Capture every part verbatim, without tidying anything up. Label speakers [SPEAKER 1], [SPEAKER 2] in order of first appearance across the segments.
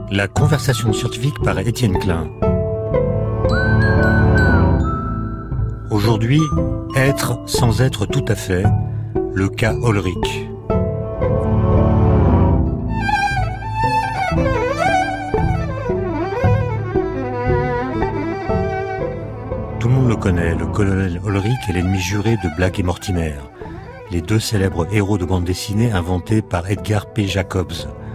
[SPEAKER 1] La conversation scientifique par Étienne Klein. Aujourd'hui, être sans être tout à fait, le cas Ulrich. Tout le monde le connaît, le colonel Ulrich est l'ennemi juré de Black et Mortimer, les deux célèbres héros de bande dessinée inventés par Edgar P. Jacobs.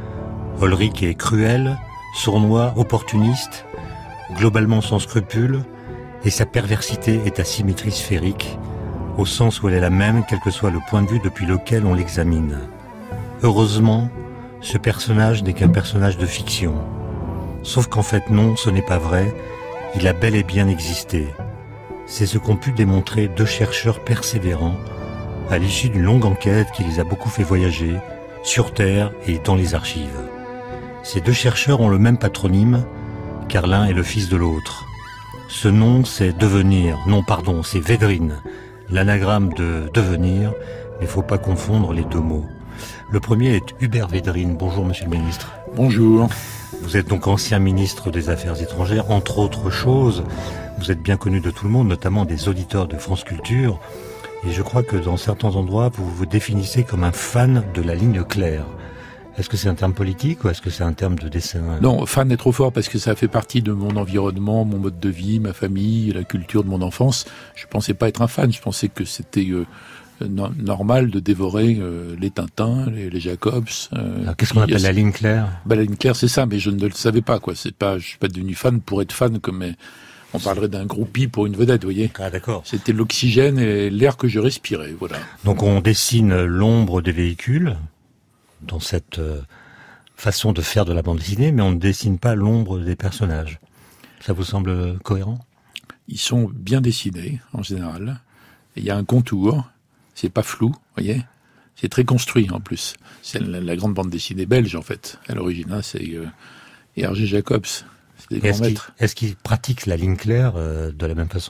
[SPEAKER 1] Ulrich est cruel, sournois, opportuniste, globalement sans scrupules, et sa perversité est à symétrie sphérique, au sens où elle est la même, quel que soit le point de vue depuis lequel on l'examine. Heureusement, ce personnage n'est qu'un personnage de fiction. Sauf qu'en fait non, ce n'est pas vrai, il a bel et bien existé. C'est ce qu'ont pu démontrer deux chercheurs persévérants, à l'issue d'une longue enquête qui les a beaucoup fait voyager, sur Terre et dans les archives. Ces deux chercheurs ont le même patronyme, car l'un est le fils de l'autre. Ce nom, c'est Devenir. Non, pardon, c'est Védrine, l'anagramme de devenir, mais il ne faut pas confondre les deux mots. Le premier est Hubert Védrine. Bonjour, monsieur le ministre.
[SPEAKER 2] Bonjour.
[SPEAKER 1] Vous êtes donc ancien ministre des Affaires étrangères, entre autres choses. Vous êtes bien connu de tout le monde, notamment des auditeurs de France Culture. Et je crois que dans certains endroits, vous vous définissez comme un fan de la ligne claire. Est-ce que c'est un terme politique ou est-ce que c'est un terme de dessin ?
[SPEAKER 2] Non, fan est trop fort parce que ça fait partie de mon environnement, mon mode de vie, ma famille, la culture de mon enfance. Je pensais pas être un fan, je pensais que c'était euh, no- normal de dévorer euh, les Tintins, les, les Jacobs. Euh,
[SPEAKER 1] Alors, qu'est-ce qu'on appelle
[SPEAKER 2] a...
[SPEAKER 1] la ligne claire ?
[SPEAKER 2] Bah, la ligne claire, c'est ça, mais je ne le savais pas, quoi. C'est pas, je suis pas devenu fan pour être fan, comme on parlerait d'un groupie pour une vedette, vous voyez.
[SPEAKER 1] Ah, d'accord.
[SPEAKER 2] C'était l'oxygène et l'air que je respirais, voilà.
[SPEAKER 1] Donc on dessine l'ombre des véhicules dans cette euh, façon de faire de la bande dessinée, mais on ne dessine pas l'ombre des personnages. Ça vous semble cohérent ?
[SPEAKER 2] Ils sont bien dessinés, en général. Il y a un contour, c'est pas flou, vous voyez. C'est très construit, en plus. C'est la, la grande bande dessinée belge, en fait. À l'origine, hein, c'est euh, Hergé Jacobs. C'est des grands
[SPEAKER 1] est-ce
[SPEAKER 2] maîtres.
[SPEAKER 1] Qu'il, est-ce qu'ils pratiquent la ligne claire euh, de la même façon ?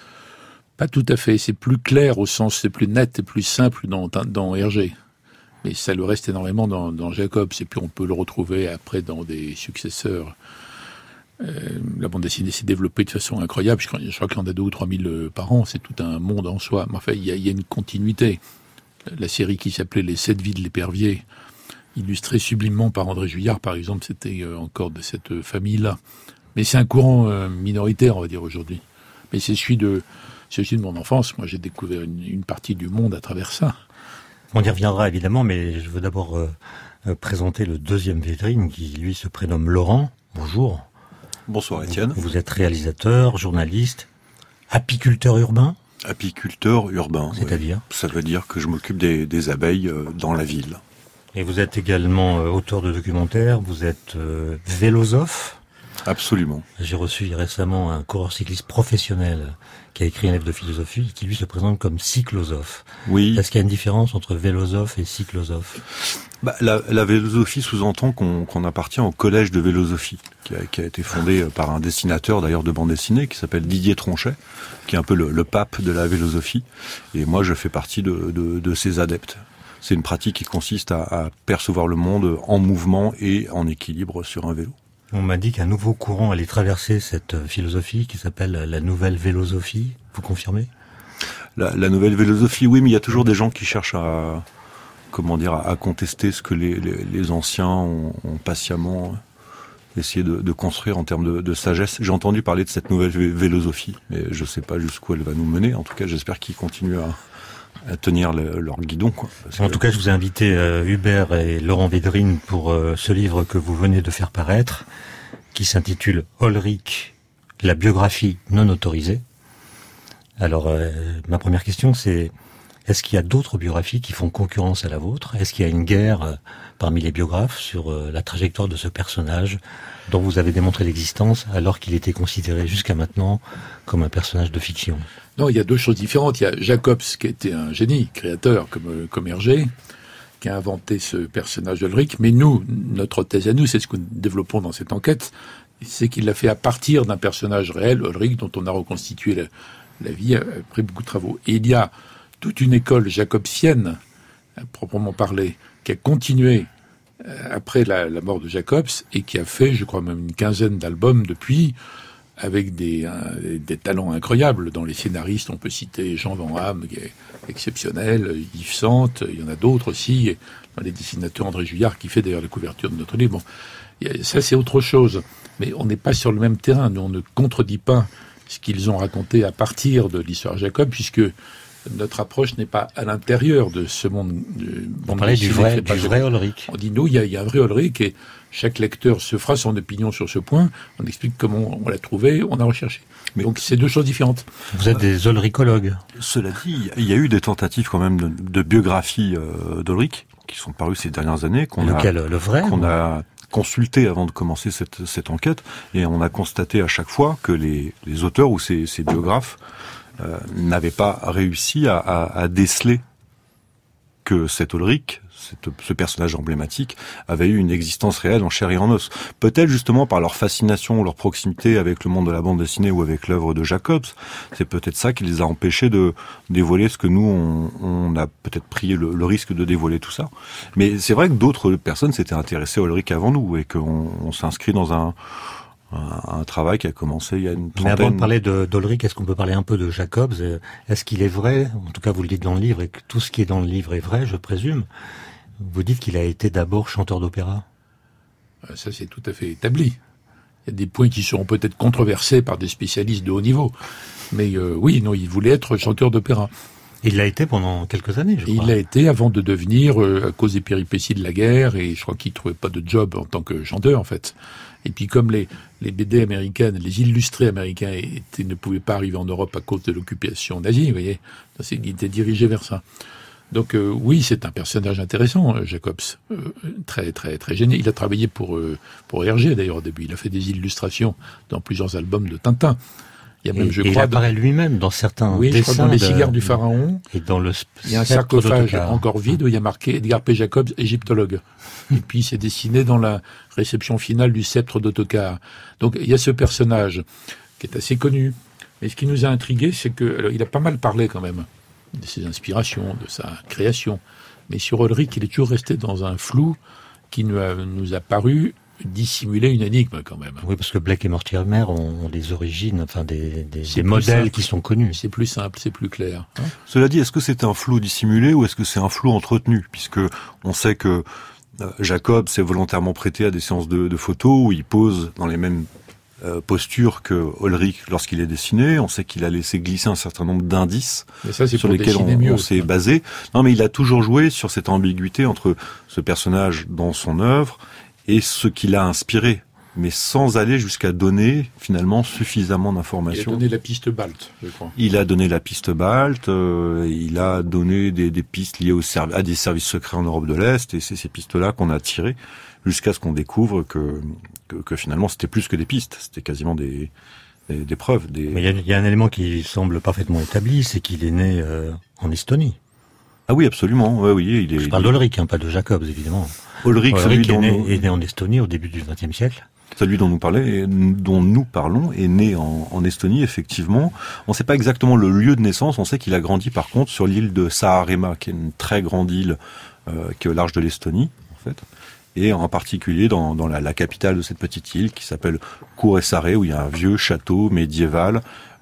[SPEAKER 2] Pas tout à fait. C'est plus clair au sens, c'est plus net et plus simple dans, dans Hergé. Mais ça le reste énormément dans, dans Jacobs, et puis on peut le retrouver après dans des successeurs. Euh, la bande dessinée s'est développée de façon incroyable. Je crois, je crois qu'il y en a deux ou trois mille euh, par an. C'est tout un monde en soi. Mais enfin, il y a, il y a une continuité. La série qui s'appelait Les Sept Vies de l'épervier, illustrée sublimement par André Juillard, par exemple, c'était euh, encore de cette euh, famille-là. Mais c'est un courant euh, minoritaire, on va dire, aujourd'hui. Mais c'est celui de, c'est celui de mon enfance. Moi, j'ai découvert une, une partie du monde à travers ça.
[SPEAKER 1] On y reviendra évidemment, mais je veux d'abord euh, euh, présenter le deuxième Védrine qui, lui, se prénomme Laurent. Bonjour.
[SPEAKER 3] Bonsoir Étienne.
[SPEAKER 1] Vous, vous êtes réalisateur, journaliste, apiculteur urbain ?
[SPEAKER 3] Apiculteur urbain.
[SPEAKER 1] C'est-à-dire ?
[SPEAKER 3] Oui. Ça veut dire que je m'occupe des, des abeilles euh, dans la ville.
[SPEAKER 1] Et vous êtes également euh, auteur de documentaires, vous êtes euh, vélosophe ?
[SPEAKER 3] Absolument.
[SPEAKER 1] J'ai reçu récemment un coureur cycliste professionnel qui a écrit un livre de philosophie qui lui se présente comme cyclosophe.
[SPEAKER 3] Oui.
[SPEAKER 1] Est-ce qu'il y a une différence entre vélosophe et cyclosophe ?
[SPEAKER 3] Bah, la, la vélosophie sous-entend qu'on, qu'on appartient au collège de vélosophie, qui a, qui a été fondé par un dessinateur d'ailleurs de bande dessinée qui s'appelle Didier Tronchet, qui est un peu le, le pape de la vélosophie. Et moi, je fais partie de, de, de ses adeptes. C'est une pratique qui consiste à, à percevoir le monde en mouvement et en équilibre sur un vélo.
[SPEAKER 1] On m'a dit qu'un nouveau courant allait traverser cette philosophie qui s'appelle la nouvelle vélosophie. Vous confirmez ?
[SPEAKER 3] La, la nouvelle vélosophie, oui, mais il y a toujours des gens qui cherchent à, comment dire, à contester ce que les, les, les anciens ont, ont patiemment essayé de, de construire en termes de, de sagesse. J'ai entendu parler de cette nouvelle vélosophie, mais je ne sais pas jusqu'où elle va nous mener. En tout cas, j'espère qu'ils continuent à, à tenir le, leur guidon, quoi. Parce
[SPEAKER 1] en
[SPEAKER 3] que...
[SPEAKER 1] tout cas, je vous ai invité euh, Hubert et Laurent Védrine pour euh, ce livre que vous venez de faire paraître, qui s'intitule Ulrich, la biographie non autorisée. Alors, euh, ma première question, c'est est-ce qu'il y a d'autres biographies qui font concurrence à la vôtre ? Est-ce qu'il y a une guerre euh, parmi les biographes sur euh, la trajectoire de ce personnage dont vous avez démontré l'existence alors qu'il était considéré jusqu'à maintenant comme un personnage de fiction ?
[SPEAKER 2] Non, il y a deux choses différentes. Il y a Jacobs, qui était un génie, créateur, comme, comme Hergé, qui a inventé ce personnage d'Ulrich. Mais nous, notre thèse à nous, c'est ce que nous développons dans cette enquête, c'est qu'il l'a fait à partir d'un personnage réel, Ulrich, dont on a reconstitué la, la vie après beaucoup de travaux. Et il y a toute une école jacobsienne, à proprement parler, qui a continué après la, la mort de Jacobs, et qui a fait, je crois, même une quinzaine d'albums depuis, avec des, euh, des talents incroyables. Dans les scénaristes, on peut citer Jean Van Hamme, qui est exceptionnel, Yves Sante, il y en a d'autres aussi, et dans les dessinateurs, André Juillard, qui fait d'ailleurs la couverture de notre livre. Bon, ça, c'est autre chose. Mais on n'est pas sur le même terrain. Nous, on ne contredit pas ce qu'ils ont raconté à partir de l'histoire Jacob, puisque notre approche n'est pas à l'intérieur de ce monde.
[SPEAKER 1] On parlait du vrai, du vrai Ulrich.
[SPEAKER 2] On dit, nous, il y, y a un vrai Ulrich, et chaque lecteur se fera son opinion sur ce point. On explique comment on l'a trouvé, on a recherché. Mais donc, c'est deux choses différentes.
[SPEAKER 1] Vous êtes des ulrichologues.
[SPEAKER 3] Cela dit, il y a eu des tentatives quand même de, de biographie euh, d'Ulrich, qui sont parues ces dernières années. Qu'on
[SPEAKER 1] Lequel,
[SPEAKER 3] a,
[SPEAKER 1] le vrai
[SPEAKER 3] qu'on a consulté avant de commencer cette, cette enquête, et on a constaté à chaque fois que les, les auteurs ou ces, ces biographes euh, n'avaient pas réussi à, à, à déceler que cet Ulrich, cette, ce personnage emblématique, avait eu une existence réelle en chair et en os. Peut-être justement par leur fascination ou leur proximité avec le monde de la bande dessinée ou avec l'œuvre de Jacobs, c'est peut-être ça qui les a empêchés de dévoiler ce que nous, on, on a peut-être pris le, le risque de dévoiler tout ça. Mais c'est vrai que d'autres personnes s'étaient intéressées à Ulrich avant nous, et qu'on on s'inscrit dans un, un, un travail qui a commencé il y a une trentaine.
[SPEAKER 1] Mais avant de parler de, d'Ulrich, est-ce qu'on peut parler un peu de Jacobs? Est-ce qu'il est vrai, en tout cas vous le dites dans le livre, et que tout ce qui est dans le livre est vrai, je présume? Vous dites qu'il a été d'abord chanteur d'opéra.
[SPEAKER 2] Ça, c'est tout à fait établi. Il y a des points qui seront peut-être controversés par des spécialistes de haut niveau. Mais euh, oui, non, il voulait être chanteur d'opéra.
[SPEAKER 1] Il l'a été pendant quelques années, je crois.
[SPEAKER 2] Il l'a été avant de devenir, euh, à cause des péripéties de la guerre, et je crois qu'il trouvait pas de job en tant que chanteur, en fait. Et puis comme les, les B D américaines, les illustrés américains étaient, ne pouvaient pas arriver en Europe à cause de l'occupation nazie, vous voyez, il était dirigé vers ça. Donc euh, oui, c'est un personnage intéressant, euh, Jacobs, euh, très très très génial. Il a travaillé pour euh, pour Hergé d'ailleurs au début. Il a fait des illustrations dans plusieurs albums de Tintin. Il y a même,
[SPEAKER 1] et,
[SPEAKER 2] je
[SPEAKER 1] et
[SPEAKER 2] crois,
[SPEAKER 1] il apparaît
[SPEAKER 2] dans...
[SPEAKER 1] lui-même dans certains
[SPEAKER 2] oui,
[SPEAKER 1] dessins.
[SPEAKER 2] Je crois dans les
[SPEAKER 1] de...
[SPEAKER 2] cigares du pharaon.
[SPEAKER 1] Et dans le.
[SPEAKER 2] Il y a un sarcophage encore vide où il y a marqué Edgar P. Jacobs, égyptologue. Et puis c'est dessiné dans la réception finale du sceptre d'Ottokar. Donc il y a ce personnage qui est assez connu. Mais ce qui nous a intrigués, c'est que alors, il a pas mal parlé quand même de ses inspirations, de sa création. Mais sur Ulrich, il est toujours resté dans un flou qui nous a, nous a paru dissimuler une énigme quand même.
[SPEAKER 1] Oui, parce que Blake et Mortimer ont, ont des origines, enfin des, des, des modèles qui sont connus.
[SPEAKER 2] C'est plus simple, c'est plus clair. Hein.
[SPEAKER 3] Cela dit, est-ce que c'est un flou dissimulé ou est-ce que c'est un flou entretenu? Puisque on sait que euh, Jacob s'est volontairement prêté à des séances de, de photos où il pose dans les mêmes Euh, posture que Ulrich lorsqu'il est dessiné. On sait qu'il a laissé glisser un certain nombre d'indices
[SPEAKER 2] ça,
[SPEAKER 3] sur lesquels on,
[SPEAKER 2] mieux,
[SPEAKER 3] on s'est basé. Non, mais il a toujours joué sur cette ambiguïté entre ce personnage dans son œuvre et ce qui l'a inspiré, mais sans aller jusqu'à donner finalement suffisamment d'informations.
[SPEAKER 2] Il a donné la piste Balt, je crois.
[SPEAKER 3] Il a donné la piste Balt, euh, il a donné des, des pistes liées au serv- à des services secrets en Europe de l'Est, et c'est ces pistes-là qu'on a tirées jusqu'à ce qu'on découvre que, que, que finalement c'était plus que des pistes, c'était quasiment des, des, des preuves. Des...
[SPEAKER 1] Mais il y a, il y a un élément qui semble parfaitement établi, c'est qu'il est né euh, en Estonie.
[SPEAKER 3] Ah oui, absolument. Ouais, oui, il est.
[SPEAKER 1] Je parle d'Ulrich, hein, pas de Jacobs, évidemment.
[SPEAKER 3] Ulrich, celui
[SPEAKER 1] est,
[SPEAKER 3] dont
[SPEAKER 1] né,
[SPEAKER 3] nous...
[SPEAKER 1] est né en Estonie au début du vingtième siècle.
[SPEAKER 3] Celui dont nous parlait, dont nous parlons, est né en, en Estonie, effectivement. On ne sait pas exactement le lieu de naissance. On sait qu'il a grandi, par contre, sur l'île de Saaremaa, qui est une très grande île euh, qui est au large de l'Estonie, en fait. Et en particulier dans, dans la, la capitale de cette petite île qui s'appelle Kuressaare, où il y a un vieux château médiéval,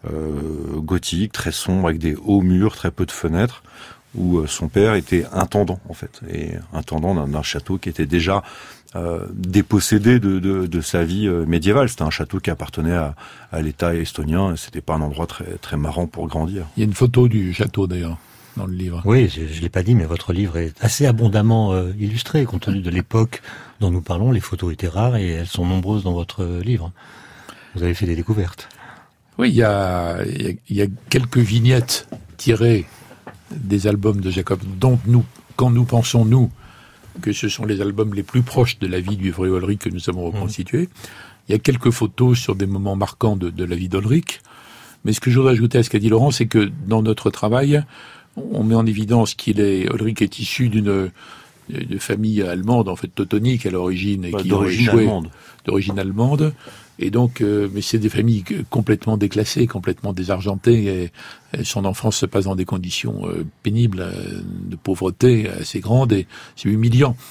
[SPEAKER 3] euh, gothique, très sombre, avec des hauts murs, très peu de fenêtres, où euh, son père était intendant, en fait, et intendant d'un, d'un château qui était déjà euh, dépossédé de, de, de sa vie euh, médiévale. C'était un château qui appartenait à, à l'État estonien, et c'était pas un endroit très, très marrant pour grandir.
[SPEAKER 2] Il y a une photo du château, d'ailleurs, dans le livre.
[SPEAKER 1] Oui, je, je l'ai pas dit, mais votre livre est assez abondamment euh, illustré, compte tenu de l'époque dont nous parlons. Les photos étaient rares et elles sont nombreuses dans votre livre. Vous avez fait des découvertes.
[SPEAKER 2] Oui, il y a, il y a, il y a quelques vignettes tirées des albums de Jacob, dont nous, quand nous pensons, nous, que ce sont les albums les plus proches de la vie du vrai Ulrich que nous avons reconstitué. Mmh. Il y a quelques photos sur des moments marquants de, de la vie d'Ulrich. Mais ce que je voudrais ajouter à ce qu'a dit Laurent, c'est que dans notre travail, on met en évidence qu'il est, Ulrich est issu d'une, d'une famille allemande, en fait, teutonique à l'origine, et
[SPEAKER 3] bah,
[SPEAKER 2] qui
[SPEAKER 3] d'origine
[SPEAKER 2] joué,
[SPEAKER 3] allemande.
[SPEAKER 2] D'origine allemande. Et donc, euh, mais c'est des familles complètement déclassées, complètement désargentées, et, et son enfance se passe dans des conditions euh, pénibles, euh, de pauvreté assez grandes, et c'est humiliant.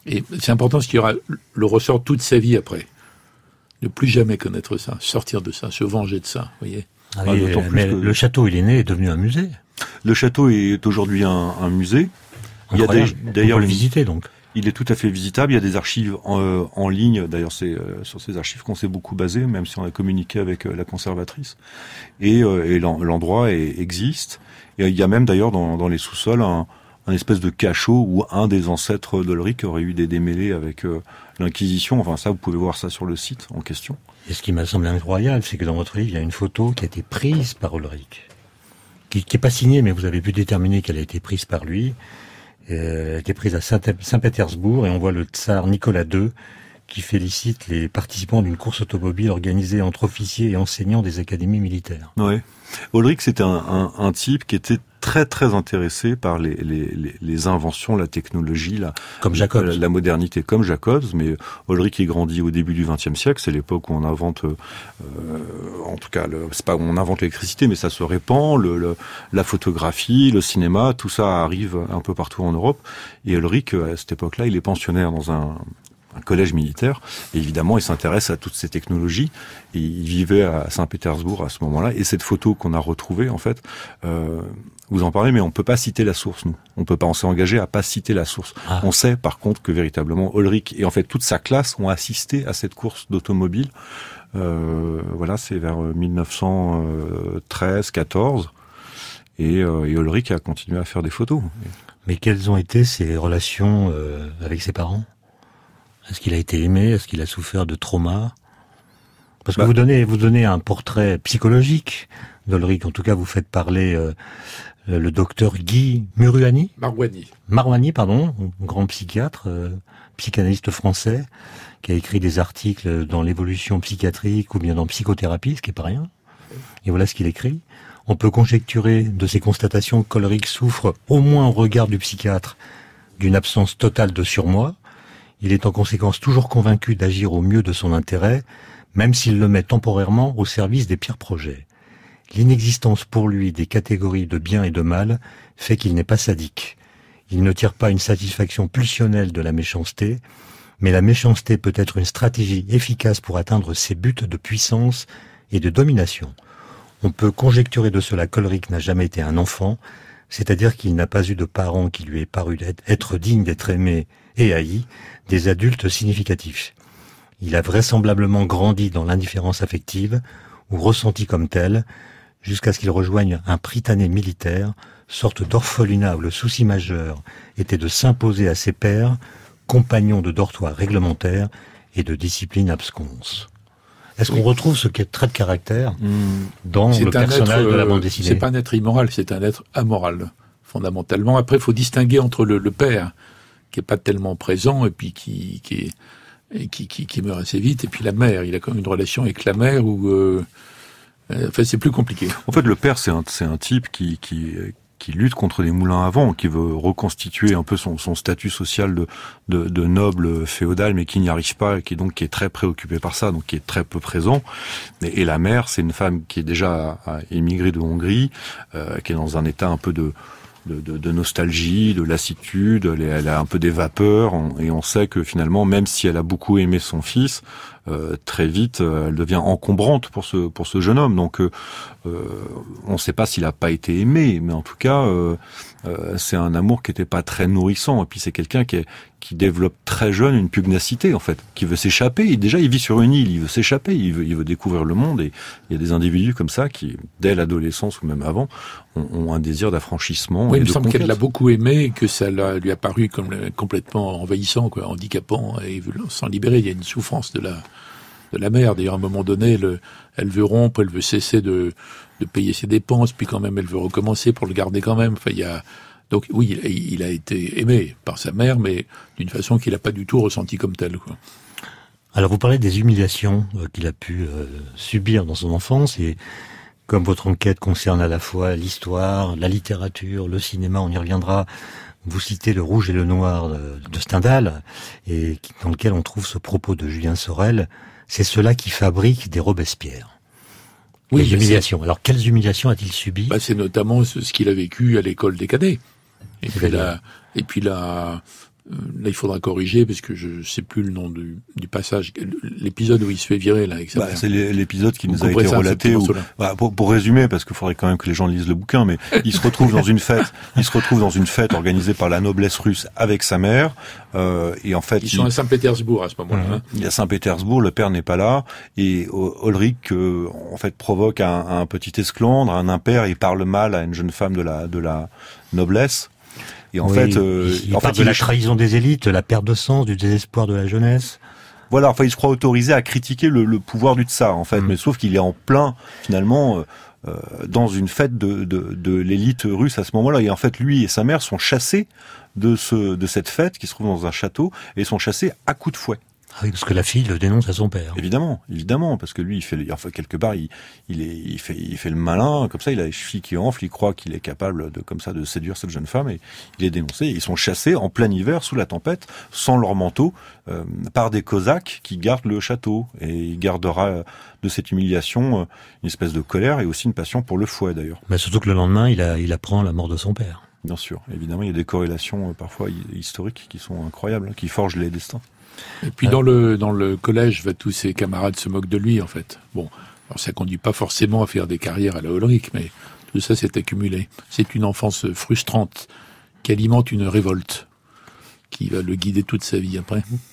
[SPEAKER 2] Et c'est important parce qu'il y aura le ressort toute sa vie après. Ne plus jamais connaître ça, sortir de ça, se venger de ça, vous voyez.
[SPEAKER 1] Ah oui, ah, mais que... le château, il est né, est devenu un musée.
[SPEAKER 3] Le château est aujourd'hui un, un musée.
[SPEAKER 1] Il y a des, d'ailleurs, on peut le visiter donc.
[SPEAKER 3] Il est tout à fait visitable. Il y a des archives en, euh, en ligne. D'ailleurs, c'est euh, sur ces archives qu'on s'est beaucoup basé, même si on a communiqué avec euh, la conservatrice. Et, euh, et l'endroit est, existe. Et il y a même d'ailleurs dans, dans les sous-sols un, un espèce de cachot où un des ancêtres d'Ulrich aurait eu des démêlés avec euh, l'Inquisition. Enfin, ça, vous pouvez voir ça sur le site en question.
[SPEAKER 1] Et ce qui m'a semblé incroyable, c'est que dans votre livre, il y a une photo qui a été prise par Ulrich, qui n'est pas signée, mais vous avez pu déterminer qu'elle a été prise par lui. Elle a été prise à Saint-Pétersbourg et on voit le tsar Nicolas deux qui félicite les participants d'une course automobile organisée entre officiers et enseignants des académies militaires.
[SPEAKER 3] Ouais. Ulrich, c'était un, un, un type qui était très très intéressé par les, les, les, les inventions, la technologie, la,
[SPEAKER 1] comme Jacobs.
[SPEAKER 3] La, la modernité, comme Jacobs. Mais Ulrich est grandi au début du vingtième siècle, c'est l'époque où on invente, euh, en tout cas, le, c'est pas où on invente l'électricité, mais ça se répand, le, le, la photographie, le cinéma, tout ça arrive un peu partout en Europe. Et Ulrich, à cette époque-là, il est pensionnaire dans un un collège militaire, et évidemment il s'intéresse à toutes ces technologies, et il vivait à Saint-Pétersbourg à ce moment-là, et cette photo qu'on a retrouvée, en fait, euh, vous en parlez, mais on peut pas citer la source, nous. On peut pas, on s'est engagé à pas citer la source. Ah. On sait, par contre, que véritablement, Ulrich et en fait toute sa classe ont assisté à cette course d'automobile, euh, voilà, c'est vers mille neuf cent treize quatorze, et, euh, et Ulrich a continué à faire des photos.
[SPEAKER 1] Mais quelles ont été ses relations euh, avec ses parents ? Est-ce qu'il a été aimé? Est-ce qu'il a souffert de trauma? Parce que bah, vous donnez, vous donnez un portrait psychologique d'Ulrich. En tout cas, vous faites parler euh, le docteur Guy Muruani.
[SPEAKER 2] Marouani.
[SPEAKER 1] Marouani, pardon, grand psychiatre, euh, psychanalyste français, qui a écrit des articles dans l'évolution psychiatrique ou bien dans psychothérapie, ce qui est pas rien. Et voilà ce qu'il écrit. On peut conjecturer de ces constatations qu'Ulrich souffre, au moins au regard du psychiatre, d'une absence totale de surmoi. Il est en conséquence toujours convaincu d'agir au mieux de son intérêt, même s'il le met temporairement au service des pires projets. L'inexistence pour lui des catégories de bien et de mal fait qu'il n'est pas sadique. Il ne tire pas une satisfaction pulsionnelle de la méchanceté, mais la méchanceté peut être une stratégie efficace pour atteindre ses buts de puissance et de domination. On peut conjecturer de cela qu'Ulrich n'a jamais été un enfant, c'est-à-dire qu'il n'a pas eu de parents qui lui aient paru être dignes d'être aimés et haïs, des adultes significatifs. Il a vraisemblablement grandi dans l'indifférence affective, ou ressenti comme telle, jusqu'à ce qu'il rejoigne un prytanée militaire, sorte d'orphelinat où le souci majeur était de s'imposer à ses pairs, compagnons de dortoir réglementaire et de discipline absconse. Est-ce oui. qu'on retrouve ce trait de caractère mmh. dans c'est le personnage être, de la bande dessinée?
[SPEAKER 2] C'est pas un être immoral, c'est un être amoral, fondamentalement. Après, il faut distinguer entre le, le père, qui est pas tellement présent, et puis qui, qui, est, et qui, qui, qui meurt assez vite, et puis la mère. Il a quand même une relation avec la mère où, euh, euh, enfin, c'est plus compliqué.
[SPEAKER 3] En fait, le père, c'est un, c'est un type qui, qui, qui lutte contre les moulins à vent, qui veut reconstituer un peu son, son statut social de, de, de noble féodal, mais qui n'y arrive pas, et qui est donc qui est très préoccupé par ça, donc qui est très peu présent. Et, et la mère, c'est une femme qui est déjà émigrée de Hongrie, euh, qui est dans un état un peu de De, de, de nostalgie, de lassitude, elle, elle a un peu des vapeurs, on, et on sait que finalement, même si elle a beaucoup aimé son fils, euh, très vite, euh, elle devient encombrante pour ce pour ce jeune homme. Donc, euh, on ne sait pas s'il a pas été aimé, mais en tout cas, euh, euh, c'est un amour qui était pas très nourrissant. Et puis c'est quelqu'un qui est, qui développe très jeune une pugnacité en fait, qui veut s'échapper. Et déjà, il vit sur une île, il veut s'échapper, il veut, il veut découvrir le monde. Et il y a des individus comme ça qui, dès l'adolescence ou même avant, ont, ont un désir d'affranchissement.
[SPEAKER 2] Oui,
[SPEAKER 3] et
[SPEAKER 2] il me
[SPEAKER 3] de
[SPEAKER 2] semble
[SPEAKER 3] conquête.
[SPEAKER 2] qu'elle l'a beaucoup aimé, et que ça l'a, lui a paru comme le, complètement envahissant, quoi, handicapant, et il veut s'en libérer. Il y a une souffrance de la de la mère. D'ailleurs, à un moment donné, le, elle veut rompre, elle veut cesser de, de payer ses dépenses, puis quand même, elle veut recommencer pour le garder quand même. Enfin, il y a donc oui, il, il a été aimé par sa mère, mais d'une façon qu'il n'a pas du tout ressenti comme telle, quoi.
[SPEAKER 1] Alors, vous parlez des humiliations euh, qu'il a pu euh, subir dans son enfance, et comme votre enquête concerne à la fois l'histoire, la littérature, le cinéma, on y reviendra. Vous citez Le Rouge et le Noir de, de Stendhal, et qui, dans lequel on trouve ce propos de Julien Sorel. C'est ceux-là qui fabriquent des Robespierre. Oui, les humiliations. C'est... Alors, quelles humiliations a-t-il subi?
[SPEAKER 2] Bah, c'est notamment ce, ce qu'il a vécu à l'école des cadets. Et puis là, et puis là, Là, il faudra corriger parce que je ne sais plus le nom du, du passage, l'épisode où il se fait virer là. Avec sa
[SPEAKER 3] bah,
[SPEAKER 2] mère.
[SPEAKER 3] C'est l'épisode qui
[SPEAKER 2] Vous
[SPEAKER 3] nous a été
[SPEAKER 2] ça,
[SPEAKER 3] relaté. Où, bah, pour, pour résumer, parce qu'il faudrait quand même que les gens lisent le bouquin, mais il se retrouve dans une fête. Il se retrouve dans une fête organisée par la noblesse russe avec sa mère. Euh, et en fait,
[SPEAKER 2] ils sont il, à Saint-Pétersbourg à ce moment-là.
[SPEAKER 3] Mmh,
[SPEAKER 2] hein.
[SPEAKER 3] Il est à Saint-Pétersbourg, le père n'est pas là, et Ulrich euh, en fait provoque un, un petit esclandre, un impair, il parle mal à une jeune femme de la de la noblesse. Et en
[SPEAKER 1] oui,
[SPEAKER 3] fait, euh,
[SPEAKER 1] il, il
[SPEAKER 3] en
[SPEAKER 1] parle
[SPEAKER 3] fait,
[SPEAKER 1] de
[SPEAKER 3] il
[SPEAKER 1] la
[SPEAKER 3] est...
[SPEAKER 1] trahison des élites, la perte de sens, du désespoir de la jeunesse.
[SPEAKER 3] Voilà, enfin, il se croit autorisé à critiquer le, le pouvoir du tsar, en fait, mmh. mais sauf qu'il est en plein, finalement, euh, dans une fête de, de, de l'élite russe à ce moment-là. Et en fait, lui et sa mère sont chassés de ce, de cette fête qui se trouve dans un château, et sont chassés à coups de fouet.
[SPEAKER 1] Ah oui, parce que la fille le dénonce à son père.
[SPEAKER 3] Évidemment, évidemment, parce que lui, il fait, enfin, quelque part, il, il est, il fait, il fait le malin, comme ça, il a les chevilles qui enflent, il croit qu'il est capable de, comme ça, de séduire cette jeune femme, et il est dénoncé. Ils sont chassés en plein hiver, sous la tempête, sans leur manteau, euh, par des Cosaques qui gardent le château, et il gardera de cette humiliation une espèce de colère et aussi une passion pour le fouet, d'ailleurs.
[SPEAKER 1] Mais surtout que le lendemain, il a, il apprend la mort de son père.
[SPEAKER 3] Bien sûr, évidemment, il y a des corrélations euh, parfois historiques qui sont incroyables, hein, qui forgent les destins.
[SPEAKER 2] Et puis dans le dans le collège, bah, tous ses camarades se moquent de lui en fait. Bon, alors ça conduit pas forcément à faire des carrières à la Ulrich, mais tout ça s'est accumulé. C'est une enfance frustrante qui alimente une révolte qui va le guider toute sa vie après.
[SPEAKER 3] Il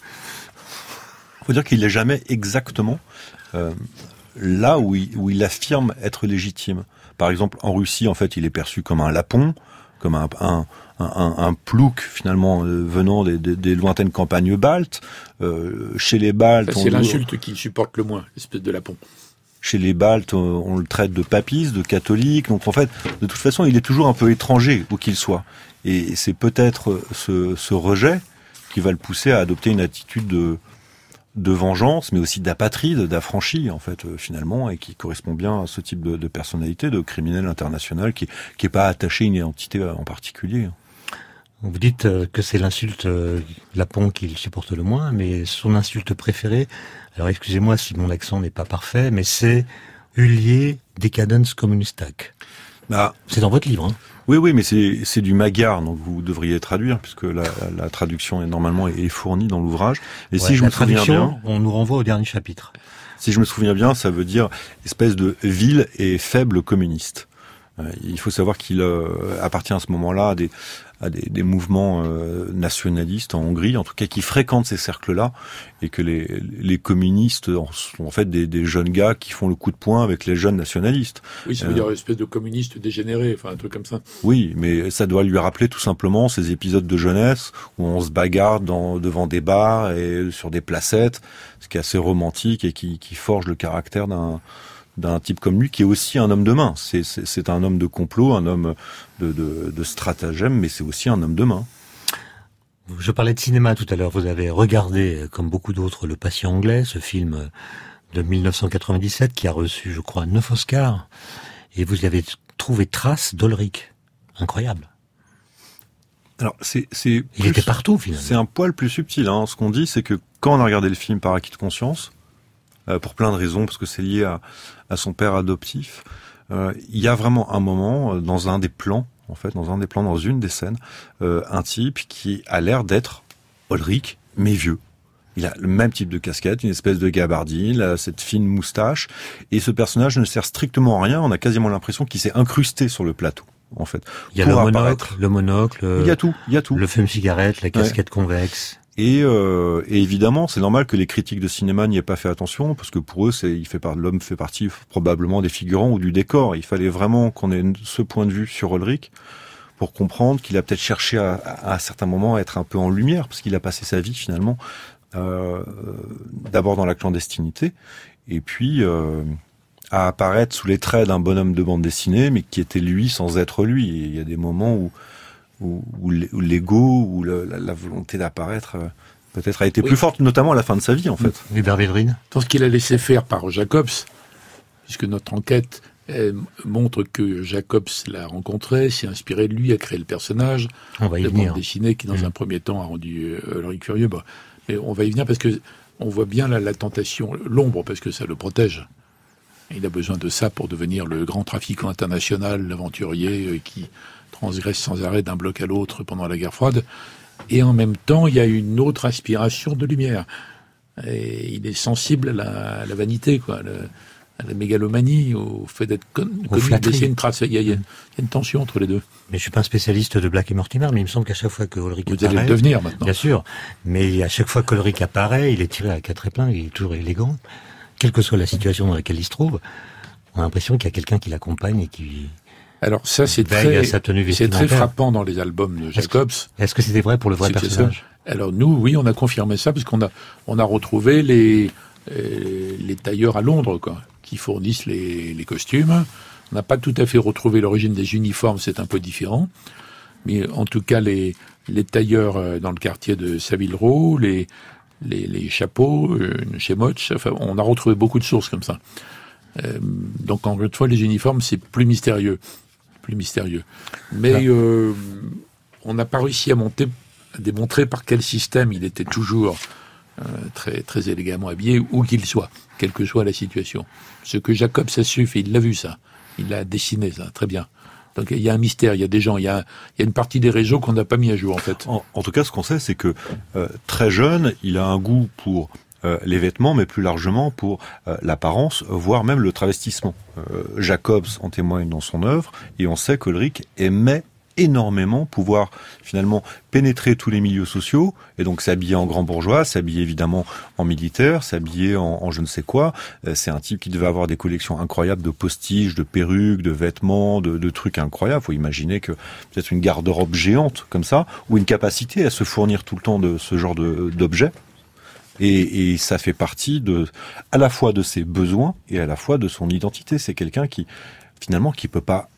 [SPEAKER 3] faut dire qu'il n'est jamais exactement euh, là où il, où il affirme être légitime. Par exemple, en Russie, en fait, il est perçu comme un lapon, comme un, un, un, un plouc finalement euh, venant des, des, des lointaines campagnes baltes. Euh, chez les Baltes,
[SPEAKER 2] ça, c'est on l'insulte le... qu'il supporte le moins, l'espèce de lapon.
[SPEAKER 3] Chez les Baltes, on, on le traite de papiste, de catholique. Donc en fait, de toute façon, il est toujours un peu étranger où qu'il soit. Et c'est peut-être ce, ce rejet qui va le pousser à adopter une attitude de de vengeance, mais aussi d'apatride, d'affranchi, en fait, euh, finalement, et qui correspond bien à ce type de, de personnalité, de criminel international, qui qui est pas attaché à une identité en particulier.
[SPEAKER 1] Vous dites euh, que c'est l'insulte euh, lapon qu'il supporte le moins, mais son insulte préférée, alors excusez-moi si mon accent n'est pas parfait, mais c'est Ulier Decadence Kommunistak. Bah, c'est dans votre livre, hein.
[SPEAKER 3] Oui, oui, mais c'est c'est du magyar, donc vous devriez traduire, puisque la, la traduction est normalement est fournie dans l'ouvrage. Et ouais, si je me souviens bien,
[SPEAKER 1] on nous renvoie au dernier chapitre.
[SPEAKER 3] Si je me souviens bien, ça veut dire espèce de vil et faible communiste. Euh, il faut savoir qu'il euh, appartient à ce moment-là à des à des, des mouvements euh, nationalistes en Hongrie, en tout cas qui fréquentent ces cercles-là, et que les, les communistes sont en fait des, des jeunes gars qui font le coup de poing avec les jeunes nationalistes.
[SPEAKER 2] Oui, ça veut euh, dire une espèce de communiste dégénéré, enfin un truc comme ça.
[SPEAKER 3] Oui, mais ça doit lui rappeler tout simplement ces épisodes de jeunesse où on se bagarre dans, devant des bars et sur des placettes, ce qui est assez romantique et qui, qui forge le caractère d'un d'un type comme lui, qui est aussi un homme de main. C'est, c'est, c'est un homme de complot, un homme de, de, de stratagème, mais c'est aussi un homme de main.
[SPEAKER 1] Je parlais de cinéma tout à l'heure. Vous avez regardé, comme beaucoup d'autres, Le Patient anglais, ce film de mille neuf cent quatre-vingt-dix-sept qui a reçu, je crois, neuf Oscars. Et vous y avez trouvé trace d'Ulrich. Incroyable.
[SPEAKER 3] Alors, c'est, c'est
[SPEAKER 1] Il plus, était partout, finalement.
[SPEAKER 3] C'est un poil plus subtil, hein. Ce qu'on dit, c'est que quand on a regardé le film par acquis de conscience, euh, pour plein de raisons, parce que c'est lié à, à son père adoptif, euh, il y a vraiment un moment, euh, dans un des plans, en fait, dans un des plans, dans une des scènes, euh, un type qui a l'air d'être Ulrich, mais vieux. Il a le même type de casquette, une espèce de gabardine, il a cette fine moustache, et ce personnage ne sert strictement à rien, on a quasiment l'impression qu'il s'est incrusté sur le plateau, en fait.
[SPEAKER 1] Il y a le monocle, le monocle,
[SPEAKER 3] il y a tout, il y a tout.
[SPEAKER 1] Le fume-cigarette, la casquette ouais. convexe.
[SPEAKER 3] Et, euh, et évidemment, c'est normal que les critiques de cinéma n'y aient pas fait attention, parce que pour eux, c'est, il fait part, l'homme fait partie probablement des figurants ou du décor. Il fallait vraiment qu'on ait ce point de vue sur Ulrich pour comprendre qu'il a peut-être cherché à, à, à certains moments à être un peu en lumière, parce qu'il a passé sa vie finalement euh, d'abord dans la clandestinité, et puis euh, à apparaître sous les traits d'un bonhomme de bande dessinée, mais qui était lui sans être lui. Et il y a des moments où Où, où l'ego, ou le, la, la volonté d'apparaître euh, peut-être a été oui. plus forte, notamment à la fin de sa vie, en fait.
[SPEAKER 1] Hubert Védrine.
[SPEAKER 2] Dans ce qu'il a laissé faire par Jacobs, puisque notre enquête elle, montre que Jacobs l'a rencontré, s'est inspiré de lui, a créé le personnage,
[SPEAKER 1] on va y
[SPEAKER 2] de
[SPEAKER 1] venir.
[SPEAKER 2] bande dessinée qui, dans mmh. un premier temps, a rendu euh, Ulrich furieux. Bon, mais on va y venir parce que on voit bien la, la tentation, l'ombre, parce que ça le protège. Il a besoin de ça pour devenir le grand trafiquant international, l'aventurier euh, qui transgresse sans arrêt d'un bloc à l'autre pendant la guerre froide. et en même temps, il y a une autre aspiration de lumière. Et il est sensible à la, à la vanité, quoi, à la, à la mégalomanie, au fait d'être con, connu, d'essayer une trace. Il y, a, il y a une tension entre les deux.
[SPEAKER 1] Mais je suis pas un spécialiste de Black et Mortimer, mais il me semble qu'à chaque fois que Ulrich
[SPEAKER 2] Vous
[SPEAKER 1] apparaît...
[SPEAKER 2] allez le devenir maintenant.
[SPEAKER 1] Bien sûr. Mais à chaque fois qu'Ulrich apparaît, il est tiré à quatre épingles, il est toujours élégant. Quelle que soit la situation dans laquelle il se trouve, on a l'impression qu'il y a quelqu'un qui l'accompagne et qui...
[SPEAKER 2] Alors ça, c'est très, c'est très frappant dans les albums de Jacobs.
[SPEAKER 1] Est-ce que, est-ce que c'était vrai pour le vrai personnage?
[SPEAKER 2] Alors nous, oui, on a confirmé ça parce qu'on a, on a retrouvé les, euh, les tailleurs à Londres, quoi, qui fournissent les, les costumes. On n'a pas tout à fait retrouvé l'origine des uniformes, c'est un peu différent. Mais en tout cas, les, les tailleurs dans le quartier de Savile Row, les, les, les chapeaux euh, chez Motch, enfin, on a retrouvé beaucoup de sources comme ça. Euh, donc encore une fois, les uniformes, c'est plus mystérieux. plus mystérieux. Mais euh, on n'a pas réussi à monter, à démontrer par quel système il était toujours euh, très, très élégamment habillé, où qu'il soit, quelle que soit la situation. Ce que Jacobs a su, il l'a vu ça, il l'a dessiné ça, très bien. Donc il y a un mystère, il y a des gens, il y a, il y a une partie des réseaux qu'on n'a pas mis à jour en fait.
[SPEAKER 3] En, en tout cas, ce qu'on sait, c'est que euh, très jeune, il a un goût pour Euh, les vêtements, mais plus largement pour euh, l'apparence, voire même le travestissement. Euh, Jacobs en témoigne dans son œuvre, et on sait qu'Ulrich aimait énormément pouvoir finalement pénétrer tous les milieux sociaux, et donc s'habiller en grand bourgeois, s'habiller évidemment en militaire, s'habiller en, en je ne sais quoi. Euh, c'est un type qui devait avoir des collections incroyables de postiches, de perruques, de vêtements, de, de trucs incroyables. Faut imaginer que peut-être une garde-robe géante comme ça, ou une capacité à se fournir tout le temps de ce genre de, d'objets. Et, et ça fait partie de, à la fois de ses besoins et à la fois de son identité. C'est quelqu'un qui, finalement, qui peut pas,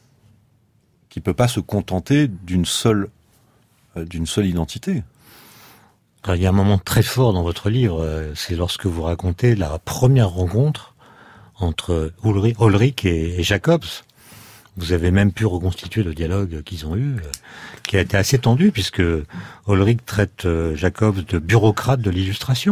[SPEAKER 3] qui peut pas se contenter d'une seule, euh, d'une seule identité.
[SPEAKER 1] Alors, il y a un moment très fort dans votre livre, euh, c'est lorsque vous racontez la première rencontre entre Ulrich, Ulrich et, et Jacobs. Vous avez même pu reconstituer le dialogue qu'ils ont eu, euh, qui a été assez tendu, puisque Ulrich traite euh, Jacobs de bureaucrate de l'illustration.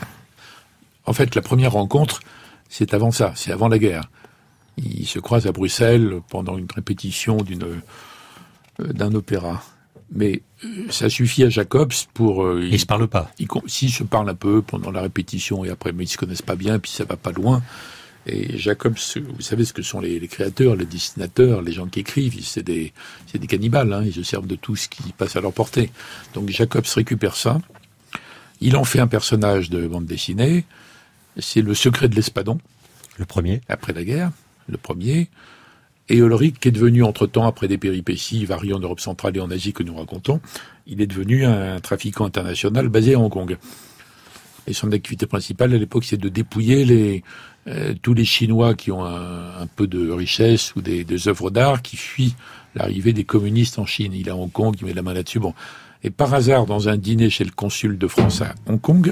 [SPEAKER 2] En fait, la première rencontre, c'est avant ça, c'est avant la guerre. Ils se croisent à Bruxelles pendant une répétition d'une, euh, d'un opéra. Mais euh, ça suffit à Jacobs pour... Euh,
[SPEAKER 1] ils ne se parlent pas.
[SPEAKER 2] Ils, s'ils se parlent un peu pendant la répétition et après, mais ils se connaissent pas bien, puis ça va pas loin. Et Jacobs, vous savez ce que sont les, les créateurs, les dessinateurs, les gens qui écrivent, c'est des, c'est des cannibales, hein, ils se servent de tout ce qui passe à leur portée. Donc Jacobs récupère ça, il en fait un personnage de bande dessinée, c'est le secret de l'Espadon.
[SPEAKER 1] Le premier.
[SPEAKER 2] Après la guerre, le premier. Et Ulrich, qui est devenu entre-temps, après des péripéties variées en Europe centrale et en Asie que nous racontons, il est devenu un trafiquant international basé à Hong Kong. Et son activité principale à l'époque, c'est de dépouiller les, euh, tous les Chinois qui ont un, un peu de richesse ou des, des œuvres d'art qui fuient l'arrivée des communistes en Chine. Il est à Hong Kong, il met la main là-dessus. Bon. Et par hasard, dans un dîner chez le consul de France à Hong Kong,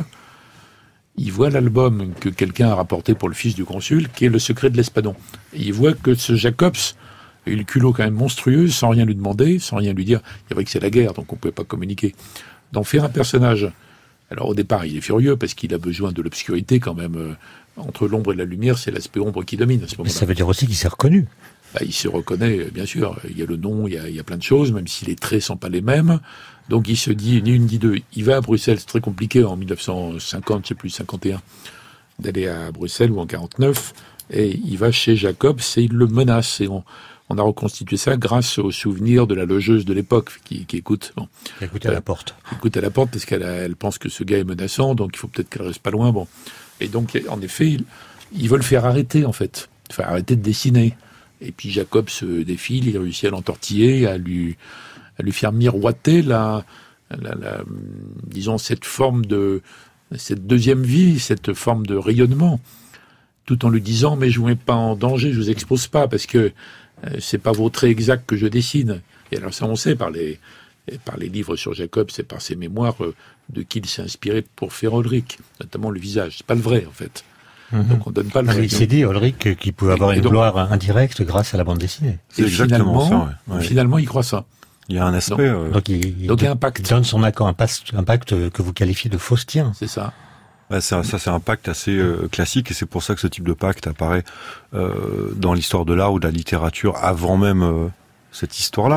[SPEAKER 2] il voit l'album que quelqu'un a rapporté pour le fils du consul, qui est Le secret de l'Espadon. Et il voit que ce Jacobs a eu le culot quand même monstrueux, sans rien lui demander, sans rien lui dire. Il vrai que c'est la guerre, donc on ne pouvait pas communiquer. D'en faire un personnage. Alors au départ, il est furieux parce qu'il a besoin de l'obscurité quand même. Euh, entre l'ombre et la lumière, c'est l'aspect ombre qui domine à ce moment-là.
[SPEAKER 1] Mais ça veut dire aussi qu'il s'est reconnu.
[SPEAKER 2] Bah, il se reconnaît, bien sûr. Il y a le nom, il y a, il y a plein de choses, même si les traits sont pas les mêmes. Donc il se dit, ni une ni deux, il va à Bruxelles, c'est très compliqué en mille neuf cent cinquante, je sais plus, cinquante et un, d'aller à Bruxelles ou en quarante-neuf, et il va chez Jacobs et il le menace. Et on, on a reconstitué ça grâce au souvenir de la logeuse de l'époque qui, qui écoute. Bon.
[SPEAKER 1] Qui écoute à euh, la porte.
[SPEAKER 2] Qui écoute à la porte parce qu'elle a, elle pense que ce gars est menaçant, donc il faut peut-être qu'elle reste pas loin. Bon. Et donc, en effet, ils, ils veulent faire arrêter, en fait. Enfin, arrêter de dessiner. Et puis Jacobs se défile, il réussit à l'entortiller, à lui, à lui faire miroiter la, la, la, disons, cette forme de, cette deuxième vie, cette forme de rayonnement, tout en lui disant, mais je vous mets pas en danger, je vous expose pas, parce que euh, c'est pas vos traits exacts que je dessine. Et alors ça, on sait par les, par les livres sur Jacobs et par ses mémoires euh, de qui il s'est inspiré pour faire Ulrich, notamment le visage. C'est pas le vrai, en fait. Mmh. Donc on donne pas le vrai.
[SPEAKER 1] Il s'est dit, Ulrich, qu'il pouvait avoir et une donc, gloire indirecte grâce à la bande dessinée.
[SPEAKER 3] C'est exactement
[SPEAKER 2] finalement,
[SPEAKER 3] ça. Ouais.
[SPEAKER 2] Finalement, il croit ça.
[SPEAKER 3] Il y a un aspect. Donc, euh...
[SPEAKER 1] donc il, il,
[SPEAKER 2] donc, il y a un pacte.
[SPEAKER 1] donne son accord, un pacte, un pacte que vous qualifiez de faustien.
[SPEAKER 2] C'est ça.
[SPEAKER 3] Ouais, c'est un, ça, c'est un pacte assez euh, classique, et c'est pour ça que ce type de pacte apparaît euh, dans l'histoire de l'art ou de la littérature avant même euh, cette histoire-là.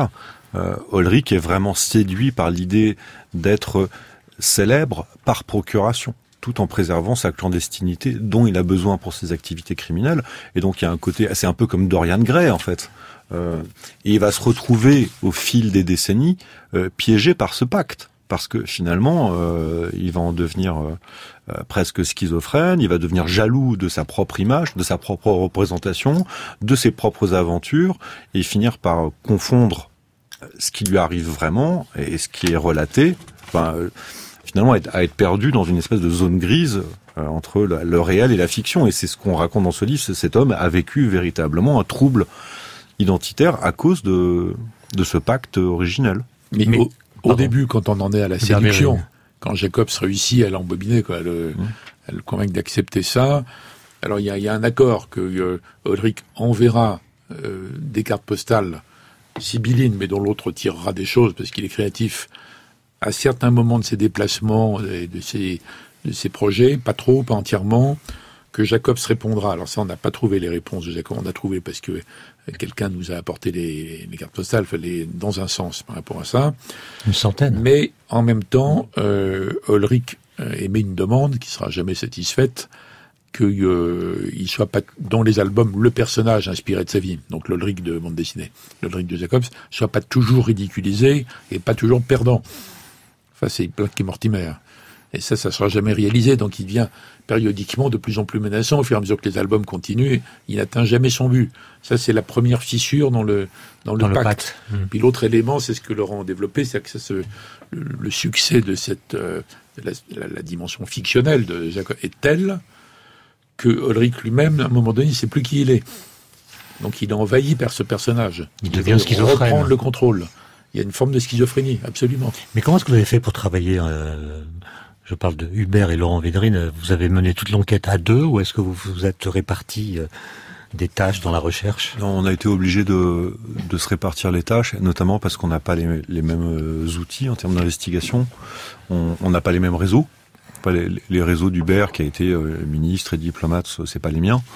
[SPEAKER 3] Euh, Ulrich est vraiment séduit par l'idée d'être célèbre par procuration, tout en préservant sa clandestinité dont il a besoin pour ses activités criminelles. Et donc il y a un côté, c'est un peu comme Dorian Gray en fait. Euh, et il va se retrouver au fil des décennies euh, piégé par ce pacte, parce que finalement euh, il va en devenir euh, euh, presque schizophrène, il va devenir jaloux de sa propre image, de sa propre représentation, de ses propres aventures, et finir par confondre ce qui lui arrive vraiment et ce qui est relaté, enfin, euh, finalement être, à être perdu dans une espèce de zone grise euh, entre le, le réel et la fiction. Et c'est ce qu'on raconte dans ce livre, c'est cet homme a vécu véritablement un trouble identitaire à cause de, de ce pacte originel.
[SPEAKER 2] Mais, Mais au, au début, quand on en est à la séduction, Dernier. quand Jacobs réussit à l'embobiner, quoi, à le, mmh. à le convaincre d'accepter ça, alors il y a, y a un accord que euh, Ulrich enverra euh, des cartes postales sibyllines, mais dont l'autre tirera des choses, parce qu'il est créatif à certains moments de ses déplacements, et de ses, de ses projets, pas trop, pas entièrement, que Jacobs répondra. Alors ça, on n'a pas trouvé les réponses de Jacobs, on a trouvé parce que quelqu'un nous a apporté les, les cartes postales, fallait dans un sens par rapport à ça.
[SPEAKER 1] Une centaine.
[SPEAKER 2] Mais en même temps, euh, Ulrich émet une demande qui sera jamais satisfaite, qu'il euh, soit pas dans les albums le personnage inspiré de sa vie, donc l'Ulrich de bande dessinée, l'Ulrich de Jacobs, soit pas toujours ridiculisé et pas toujours perdant. Enfin, c'est Black et Mortimer. Et ça, ça sera jamais réalisé, donc il devient périodiquement de plus en plus menaçant au fur et à mesure que les albums continuent, il n'atteint jamais son but. Ça, c'est la première fissure dans le dans le
[SPEAKER 1] dans
[SPEAKER 2] pacte.
[SPEAKER 1] Le pacte. Mmh.
[SPEAKER 2] Puis l'autre élément, c'est ce que Laurent a développé, c'est que ça se, le, le succès de cette euh, la, la, la dimension fictionnelle de Jacob est tel que Ulrich lui-même, à un moment donné, il ne sait plus qui il est. Donc il est envahi par ce personnage.
[SPEAKER 1] Il devient schizophrène.
[SPEAKER 2] Reprendre le contrôle. Il y a une forme de schizophrénie, absolument.
[SPEAKER 1] Mais comment est-ce que vous avez fait pour travailler euh, je parle de Hubert et Laurent Védrine. Vous avez mené toute l'enquête à deux, ou est-ce que vous vous êtes répartis euh, des tâches dans la recherche?
[SPEAKER 3] Non, on a été obligé de, de se répartir les tâches, notamment parce qu'on n'a pas les, les mêmes outils en termes d'investigation. On n'a pas les mêmes réseaux. Pas les, les réseaux d'Hubert, qui a été euh, ministre et diplomate, c'est pas les miens.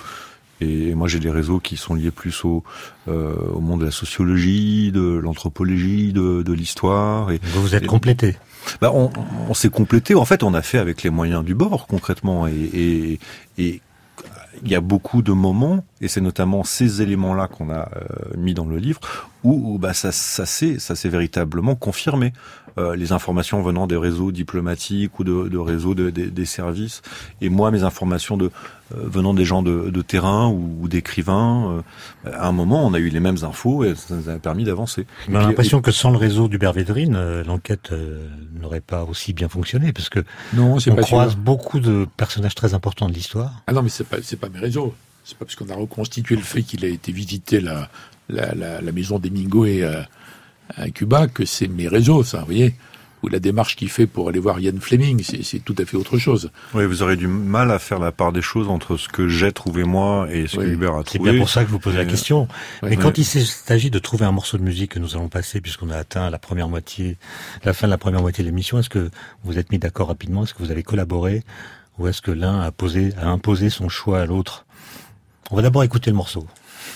[SPEAKER 3] Et moi, j'ai des réseaux qui sont liés plus au, euh, au monde de la sociologie, de l'anthropologie, de, de l'histoire. Et,
[SPEAKER 1] vous vous êtes
[SPEAKER 3] et,
[SPEAKER 1] complété.
[SPEAKER 3] Bah, on, on s'est complété. En fait, on a fait avec les moyens du bord, concrètement. Et, et, et il y a beaucoup de moments, et c'est notamment ces éléments-là qu'on a euh, mis dans le livre, où, où bah, ça, ça s'est, ça s'est véritablement confirmé. Euh, les informations venant des réseaux diplomatiques ou de, de réseaux de, de, des services, et moi mes informations de, euh, venant des gens de, de terrain ou, ou d'écrivains, euh, à un moment on a eu les mêmes infos et ça nous a permis d'avancer.
[SPEAKER 1] On a l'impression que sans le réseau d'Hubert Védrine, euh, l'enquête euh, n'aurait pas aussi bien fonctionné, parce que
[SPEAKER 2] non, c'est
[SPEAKER 1] on
[SPEAKER 2] pas
[SPEAKER 1] croise
[SPEAKER 2] sûr.
[SPEAKER 1] beaucoup de personnages très importants de l'histoire.
[SPEAKER 2] Ah non, mais c'est pas c'est pas mes réseaux. C'est pas parce qu'on a reconstitué le fait qu'il a été visiter la la, la, la maison des Mingos à, à Cuba que c'est mes réseaux, ça, vous voyez. Ou la démarche qu'il fait pour aller voir Ian Fleming, c'est, c'est tout à fait autre chose.
[SPEAKER 3] Oui, vous aurez du mal à faire la part des choses entre ce que j'ai trouvé moi et ce oui. que Hubert a
[SPEAKER 1] c'est
[SPEAKER 3] trouvé.
[SPEAKER 1] C'est bien pour ça que je vous pose et... la question. Oui, Mais oui. quand il s'agit de trouver un morceau de musique que nous allons passer, puisqu'on a atteint la première moitié, la fin de la première moitié de l'émission, est-ce que vous vous êtes mis d'accord rapidement? Est-ce que vous avez collaboré? Ou est-ce que l'un a, posé, a imposé son choix à l'autre? On va d'abord écouter le morceau.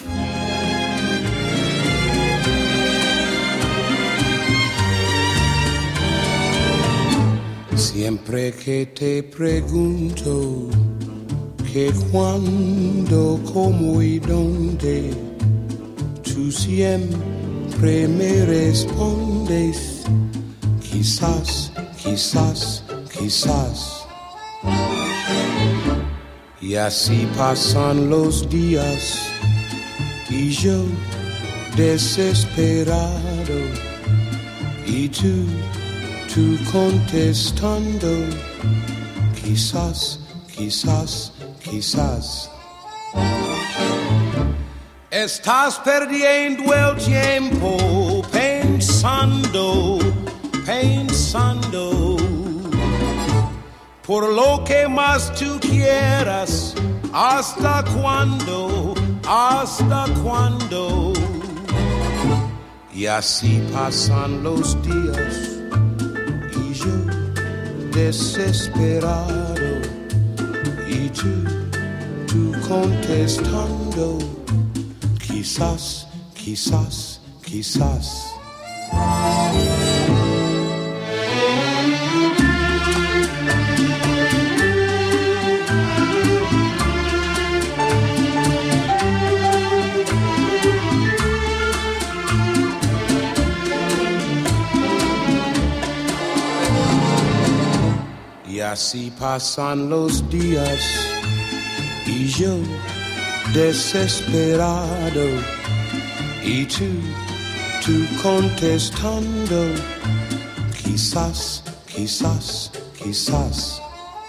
[SPEAKER 4] Siempre que te pregunto que cuándo, cómo y dónde, tú siempre me respondes, quizás, quizás, quizás. Y así pasan los días y yo desesperado y tú Tú contestando, quizás, quizás, quizás. Estás perdiendo el tiempo pensando, pensando, por lo que más tú quieras, hasta cuándo, hasta cuándo. Y así pasan los días. Desesperado y tú, tú contestando, quizás, quizás, quizás. Y así pasan los días y yo desesperado y tú, tú contestando, quizás, quizás, quizás.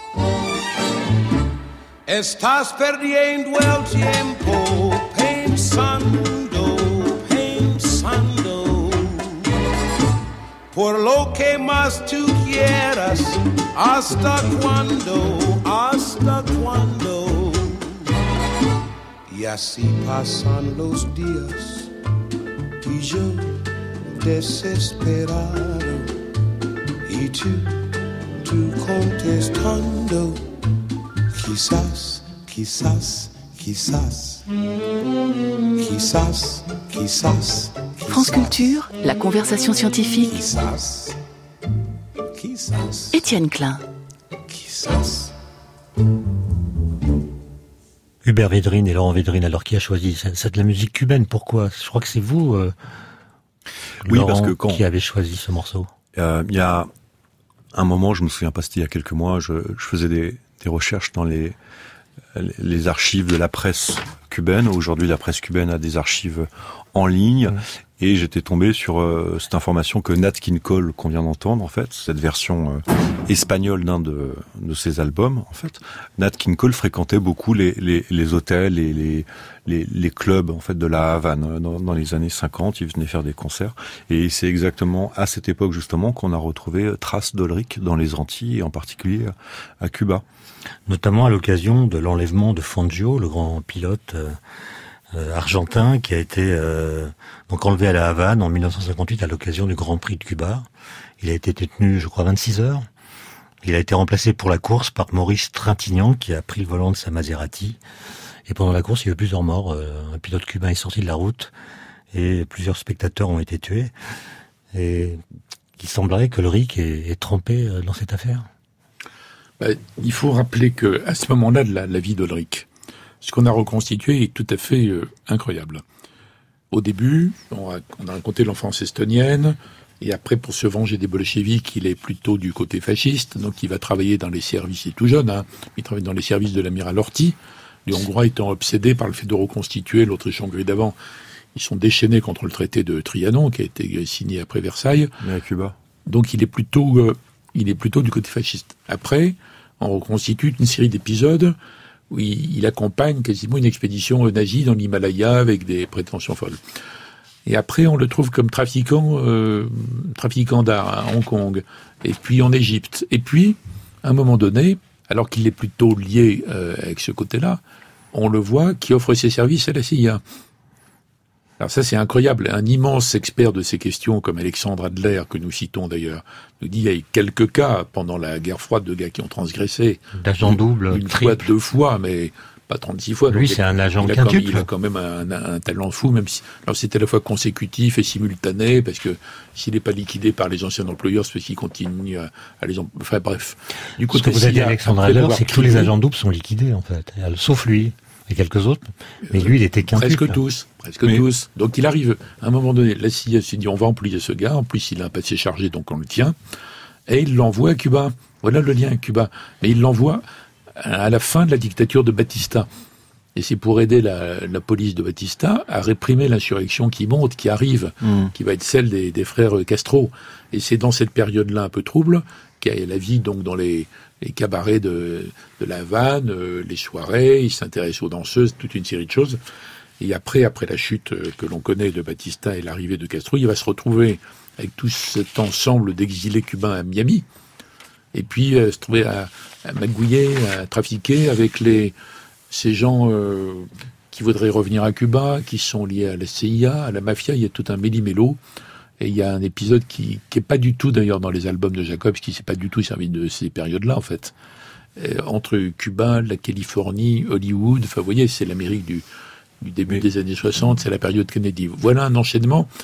[SPEAKER 4] Estás perdiendo el tiempo pensando, pensando por lo que más tú quieras. ¿Hasta cuándo? ¿Hasta cuándo? Y así pasan los días y yo desesperado y tú, tú contestando, quizás, quizás, quizás, quizás, quizás.
[SPEAKER 5] France Culture, la conversation scientifique.
[SPEAKER 4] Quizás, quizás.
[SPEAKER 5] Étienne Klein.
[SPEAKER 4] Quizás.
[SPEAKER 1] Hubert Védrine et Laurent Védrine, alors qui a choisi c'est, c'est de la musique cubaine, pourquoi? Je crois que c'est vous, euh,
[SPEAKER 3] oui,
[SPEAKER 1] Laurent,
[SPEAKER 3] parce que quand,
[SPEAKER 1] qui avez choisi ce morceau.
[SPEAKER 3] Euh, il y a un moment, je me souviens pas, c'était il y a quelques mois, je, je faisais des, des recherches dans les, les archives de la presse cubaine. Aujourd'hui, la presse cubaine a des archives en ligne. Mmh. Et j'étais tombé sur euh, cette information que Nat King Cole, qu'on vient d'entendre, en fait, cette version euh, espagnole d'un de, de ses albums, en fait. Nat King Cole fréquentait beaucoup les, les, les hôtels et les, les, les clubs, en fait, de la Havane. Dans, dans les années cinquante, il venait faire des concerts. Et c'est exactement à cette époque, justement, qu'on a retrouvé traces d'Olric dans les Antilles, et en particulier à Cuba.
[SPEAKER 1] Notamment à l'occasion de l'enlèvement de Fangio, le grand pilote euh, euh, argentin, qui a été euh, donc enlevé à la Havane en mille neuf cent cinquante-huit à l'occasion du Grand Prix de Cuba. Il a été détenu, je crois, vingt-six heures. Il a été remplacé pour la course par Maurice Trintignant, qui a pris le volant de sa Maserati. Et pendant la course, il y a eu plusieurs morts. Euh, un pilote cubain est sorti de la route et plusieurs spectateurs ont été tués. Et il semblerait que Ulrich est, est trempé dans cette affaire.
[SPEAKER 2] Ben, il faut rappeler que à ce moment-là de la, la vie d'Ulrich, ce qu'on a reconstitué est tout à fait euh, incroyable. Au début, on a, on a raconté l'enfance estonienne, et après, pour se venger des bolcheviks, il est plutôt du côté fasciste, donc il va travailler dans les services, il est tout jeune, hein, il travaille dans les services de l'amiral Horthy, les Hongrois étant obsédés par le fait de reconstituer l'Autriche-Hongrie d'avant. Ils sont déchaînés contre le traité de Trianon, qui a été signé après Versailles.
[SPEAKER 3] Mais à Cuba.
[SPEAKER 2] Donc il est plutôt, euh, il est plutôt du côté fasciste. Après, on reconstitue une série d'épisodes où il, il accompagne quasiment une expédition nazie dans l'Himalaya avec des prétentions folles. Et après, on le trouve comme trafiquant, euh, trafiquant d'art à Hong Kong, et puis en Égypte. Et puis, à un moment donné, alors qu'il est plutôt lié euh, avec ce côté-là, on le voit qui offre ses services à la C I A. Alors ça, c'est incroyable. Un immense expert de ces questions, comme Alexandre Adler, que nous citons d'ailleurs, nous dit qu'il y a eu quelques cas pendant la guerre froide de gars qui ont transgressé.
[SPEAKER 1] D'agent double,
[SPEAKER 2] une fois, deux fois, mais pas trente-six fois.
[SPEAKER 1] Lui,
[SPEAKER 2] donc,
[SPEAKER 1] c'est un agent
[SPEAKER 2] il a,
[SPEAKER 1] quintuple.
[SPEAKER 2] il a quand même un, un, un talent fou, même si alors c'était à la fois consécutif et simultané, parce que s'il n'est pas liquidé par les anciens employeurs, c'est parce qu'il continue à, à les... Em... Enfin bref.
[SPEAKER 1] Du coup, ce que vous avez dit, Alexandre Adler, c'est que tous les agents doubles sont liquidés, en fait. Sauf lui. Et quelques autres, mais lui, il était quintuple.
[SPEAKER 2] Presque tous, presque mais... tous. Donc il arrive, à un moment donné, la C I A s'est dit, on va employer ce gars, en plus il a un passé chargé, donc on le tient, et il l'envoie à Cuba. Voilà le lien à Cuba. Mais il l'envoie à la fin de la dictature de Batista. Et c'est pour aider la, la police de Batista à réprimer l'insurrection qui monte, qui arrive, mmh. qui va être celle des, des frères Castro. Et c'est dans cette période-là un peu trouble qu'il y a la vie donc dans les... les cabarets de, de la Havane, euh, les soirées, il s'intéresse aux danseuses, toute une série de choses. Et après, après la chute euh, que l'on connaît de Batista et l'arrivée de Castro, il va se retrouver avec tout cet ensemble d'exilés cubains à Miami, et puis euh, se trouver à, à magouiller, à trafiquer avec les, ces gens euh, qui voudraient revenir à Cuba, qui sont liés à la C I A, à la mafia. Il y a tout un méli-mélo. Et il y a un épisode qui qui est pas du tout d'ailleurs dans les albums de Jacobs, qui s'est pas du tout servi de ces périodes-là en fait. Et entre Cuba, la Californie, Hollywood, enfin vous voyez, c'est l'Amérique du, du début oui. des années soixante, c'est la période Kennedy. Voilà un enchaînement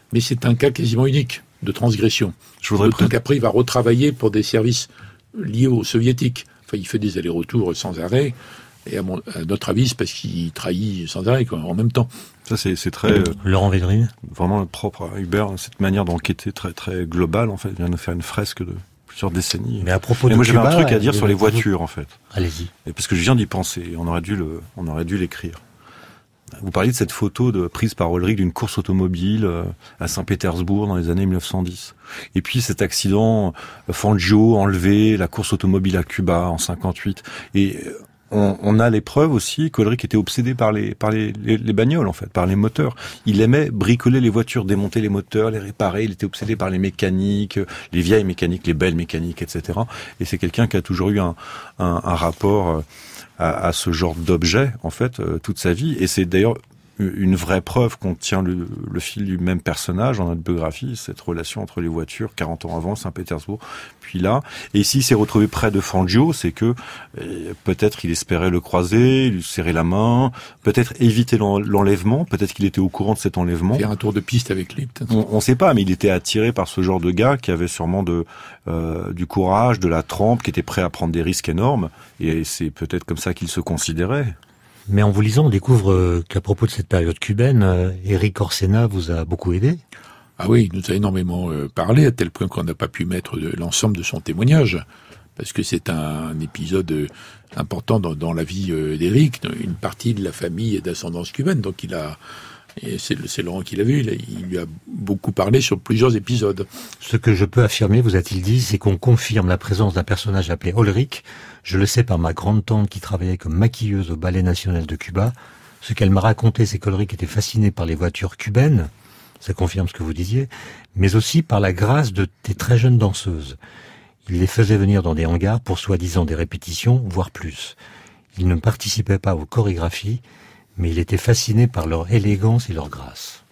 [SPEAKER 2] Mais c'est un cas quasiment unique de transgression.
[SPEAKER 3] Je voudrais
[SPEAKER 2] D'autant qu'après, il va retravailler pour des services liés aux soviétiques. Enfin, il fait des allers-retours sans arrêt. Et à, mon, à notre avis, c'est parce qu'il trahit sans arrêt, quoi, en même temps.
[SPEAKER 3] Ça, c'est, c'est très... Euh,
[SPEAKER 1] Laurent Védrine.
[SPEAKER 3] Vraiment propre à Hubert, cette manière d'enquêter très, très globale, en fait. Il vient de faire une fresque de plusieurs décennies.
[SPEAKER 1] Mais à propos
[SPEAKER 3] et
[SPEAKER 1] de
[SPEAKER 3] moi,
[SPEAKER 1] Cuba,
[SPEAKER 3] j'avais un truc à dire sur les voitures, en fait.
[SPEAKER 1] Allez-y.
[SPEAKER 3] Et parce que je viens d'y penser. On aurait dû le, on aurait dû l'écrire. Vous parliez de cette photo de, prise par Ulrich d'une course automobile euh, à Saint-Pétersbourg dans les années mille neuf cent dix. Et puis cet accident, euh, Fangio enlevé, la course automobile à Cuba en cinquante-huit. Et on, on a les preuves aussi qu'Ulrich était obsédé par les par les, les, les bagnoles, en fait, par les moteurs. Il aimait bricoler les voitures, démonter les moteurs, les réparer. Il était obsédé par les mécaniques, les vieilles mécaniques, les belles mécaniques, et cetera. Et c'est quelqu'un qui a toujours eu un, un, un rapport... Euh, À, à ce genre d'objet, en fait, euh, toute sa vie. Et c'est d'ailleurs une vraie preuve qu'on tient le, le fil du même personnage dans notre biographie, cette relation entre les voitures, quarante ans avant, Saint-Pétersbourg, puis là. Et s'il s'est retrouvé près de Fangio, c'est que euh, peut-être il espérait le croiser, lui serrer la main, peut-être éviter l'enlèvement, peut-être qu'il était au courant de cet enlèvement.
[SPEAKER 2] Faire un tour de piste avec lui, peut-être.
[SPEAKER 3] On ne sait pas, mais il était attiré par ce genre de gars qui avait sûrement de, euh, du courage, de la trempe, qui était prêt à prendre des risques énormes. Et c'est peut-être comme ça qu'il se considérait.
[SPEAKER 1] Mais en vous lisant, on découvre qu'à propos de cette période cubaine, Éric Orsena vous a beaucoup aidé.
[SPEAKER 2] Ah oui, il nous a énormément euh, parlé, à tel point qu'on n'a pas pu mettre de, l'ensemble de son témoignage, parce que c'est un, un épisode euh, important dans, dans la vie euh, d'Éric. Une partie de la famille est d'ascendance cubaine, donc il a... Et c'est, c'est Laurent qui l'a vu, il, a, il lui a beaucoup parlé sur plusieurs épisodes.
[SPEAKER 1] Ce que je peux affirmer, vous a-t-il dit, c'est qu'on confirme la présence d'un personnage appelé Ulrich. Je le sais par ma grande-tante qui travaillait comme maquilleuse au Ballet National de Cuba. Ce qu'elle m'a raconté, c'est qu'Ulrich était fasciné par les voitures cubaines, ça confirme ce que vous disiez, mais aussi par la grâce de des très jeunes danseuses. Il les faisait venir dans des hangars pour soi-disant des répétitions, voire plus. Il ne participait pas aux chorégraphies, mais il était fasciné par leur élégance et leur grâce.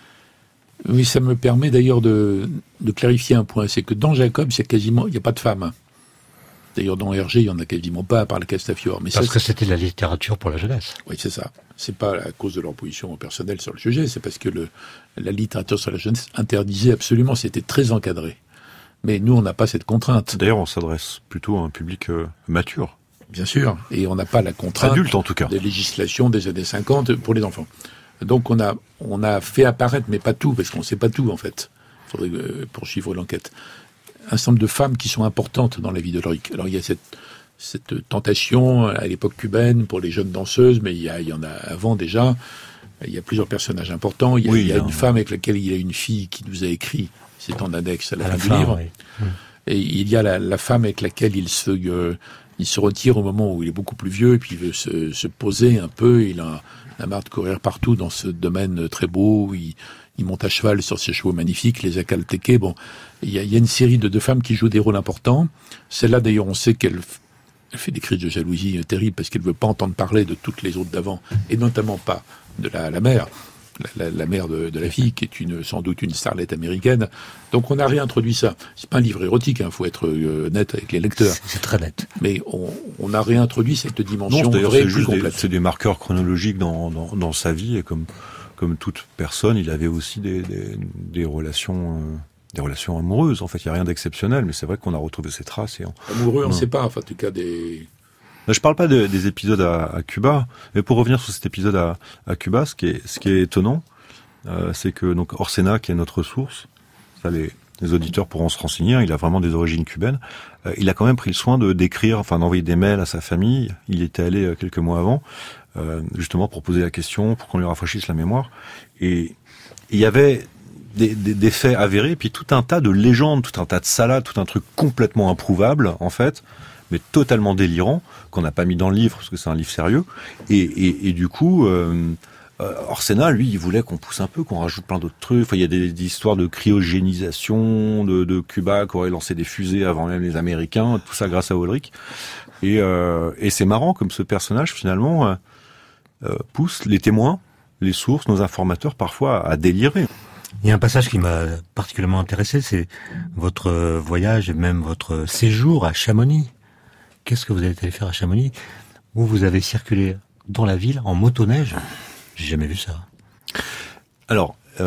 [SPEAKER 2] Oui, ça me permet d'ailleurs de, de clarifier un point, c'est que dans Jacobs, il y a quasiment, il n'y a pas de femmes. D'ailleurs, dans Hergé, il n'y en a quasiment pas, à part la Castafiore. Mais
[SPEAKER 1] Parce
[SPEAKER 2] ça,
[SPEAKER 1] que c'était de la littérature pour la jeunesse.
[SPEAKER 2] Oui, c'est ça. C'est pas à cause de leur position personnelle sur le sujet, c'est parce que le, la littérature sur la jeunesse interdisait absolument, c'était très encadré. Mais nous, on n'a pas cette contrainte.
[SPEAKER 3] D'ailleurs, on s'adresse plutôt à un public euh, mature.
[SPEAKER 2] Bien sûr, et on n'a pas la contrainte
[SPEAKER 3] adulte, en tout cas,
[SPEAKER 2] des législations des années cinquante pour les enfants. Donc on a on a fait apparaître, mais pas tout, parce qu'on ne sait pas tout en fait. Il faudrait euh, poursuivre l'enquête. Un certain nombre de femmes qui sont importantes dans la vie de Ulrich. Alors il y a cette cette tentation à l'époque cubaine pour les jeunes danseuses, mais il y a il y en a avant déjà. Il y a plusieurs personnages importants. Il y a,
[SPEAKER 3] oui,
[SPEAKER 2] il y a
[SPEAKER 3] non.
[SPEAKER 2] une femme avec laquelle il y a une fille qui nous a écrit. C'est en annexe à la
[SPEAKER 1] à
[SPEAKER 2] fin
[SPEAKER 1] la
[SPEAKER 2] du
[SPEAKER 1] fin,
[SPEAKER 2] livre.
[SPEAKER 1] Oui.
[SPEAKER 2] Et il y a la, la femme avec laquelle il se euh, il se retire au moment où il est beaucoup plus vieux et puis il veut se, se poser un peu. Il a, il a marre de courir partout dans ce domaine très beau. Il, il monte à cheval sur ses chevaux magnifiques, les Acalteques. Bon, il y, a, il y a une série de deux femmes qui jouent des rôles importants. Celle-là, d'ailleurs, on sait qu'elle elle fait des cris de jalousie terribles parce qu'elle veut pas entendre parler de toutes les autres d'avant, et notamment pas de la, la mère. La, la, la mère de, de la fille, qui est une, sans doute une starlette américaine. Donc on a réintroduit ça. C'est pas un livre érotique, il hein, faut être euh, net avec les lecteurs.
[SPEAKER 1] C'est, c'est très net.
[SPEAKER 2] Mais on, on a réintroduit cette dimension
[SPEAKER 3] non,
[SPEAKER 2] vraie
[SPEAKER 3] c'est
[SPEAKER 2] plus
[SPEAKER 3] juste
[SPEAKER 2] complète.
[SPEAKER 3] des, c'est des marqueurs chronologiques dans, dans, dans sa vie, et comme, comme toute personne, il avait aussi des, des, des relations... Euh des relations amoureuses. En fait, il n'y a rien d'exceptionnel, mais c'est vrai qu'on a retrouvé ces traces. Et on...
[SPEAKER 2] Amoureux, on ne
[SPEAKER 3] ouais.
[SPEAKER 2] sait pas. Enfin, en tout cas, des...
[SPEAKER 3] Je parle pas de, des épisodes à, à Cuba, mais pour revenir sur cet épisode à, à Cuba, ce qui est, ce qui est étonnant, euh, c'est que donc Orsena, qui est notre source, ça les, les auditeurs pourront se renseigner, hein, il a vraiment des origines cubaines, euh, il a quand même pris le soin de d'écrire, enfin d'envoyer des mails à sa famille. Il était allé euh, quelques mois avant, euh, justement pour poser la question, pour qu'on lui rafraîchisse la mémoire. Et il y avait Des, des, des faits avérés, puis tout un tas de légendes, tout un tas de salades, tout un truc complètement improuvable, en fait, mais totalement délirant, qu'on n'a pas mis dans le livre, parce que c'est un livre sérieux. Et, et, et du coup, euh, Orsena, lui, il voulait qu'on pousse un peu, qu'on rajoute plein d'autres trucs. Enfin, il y a des, des histoires de cryogénisation, de, de Cuba, qui aurait lancé des fusées avant même les Américains, tout ça grâce à Ulrich. Et, euh, et c'est marrant, comme ce personnage, finalement, euh, euh, pousse les témoins, les sources, nos informateurs, parfois, à délirer.
[SPEAKER 1] Il y a un passage qui m'a particulièrement intéressé, c'est votre voyage et même votre séjour à Chamonix. Qu'est-ce que vous avez allé faire à Chamonix, où vous avez circulé dans la ville en motoneige? J'ai jamais vu ça.
[SPEAKER 3] Alors, euh,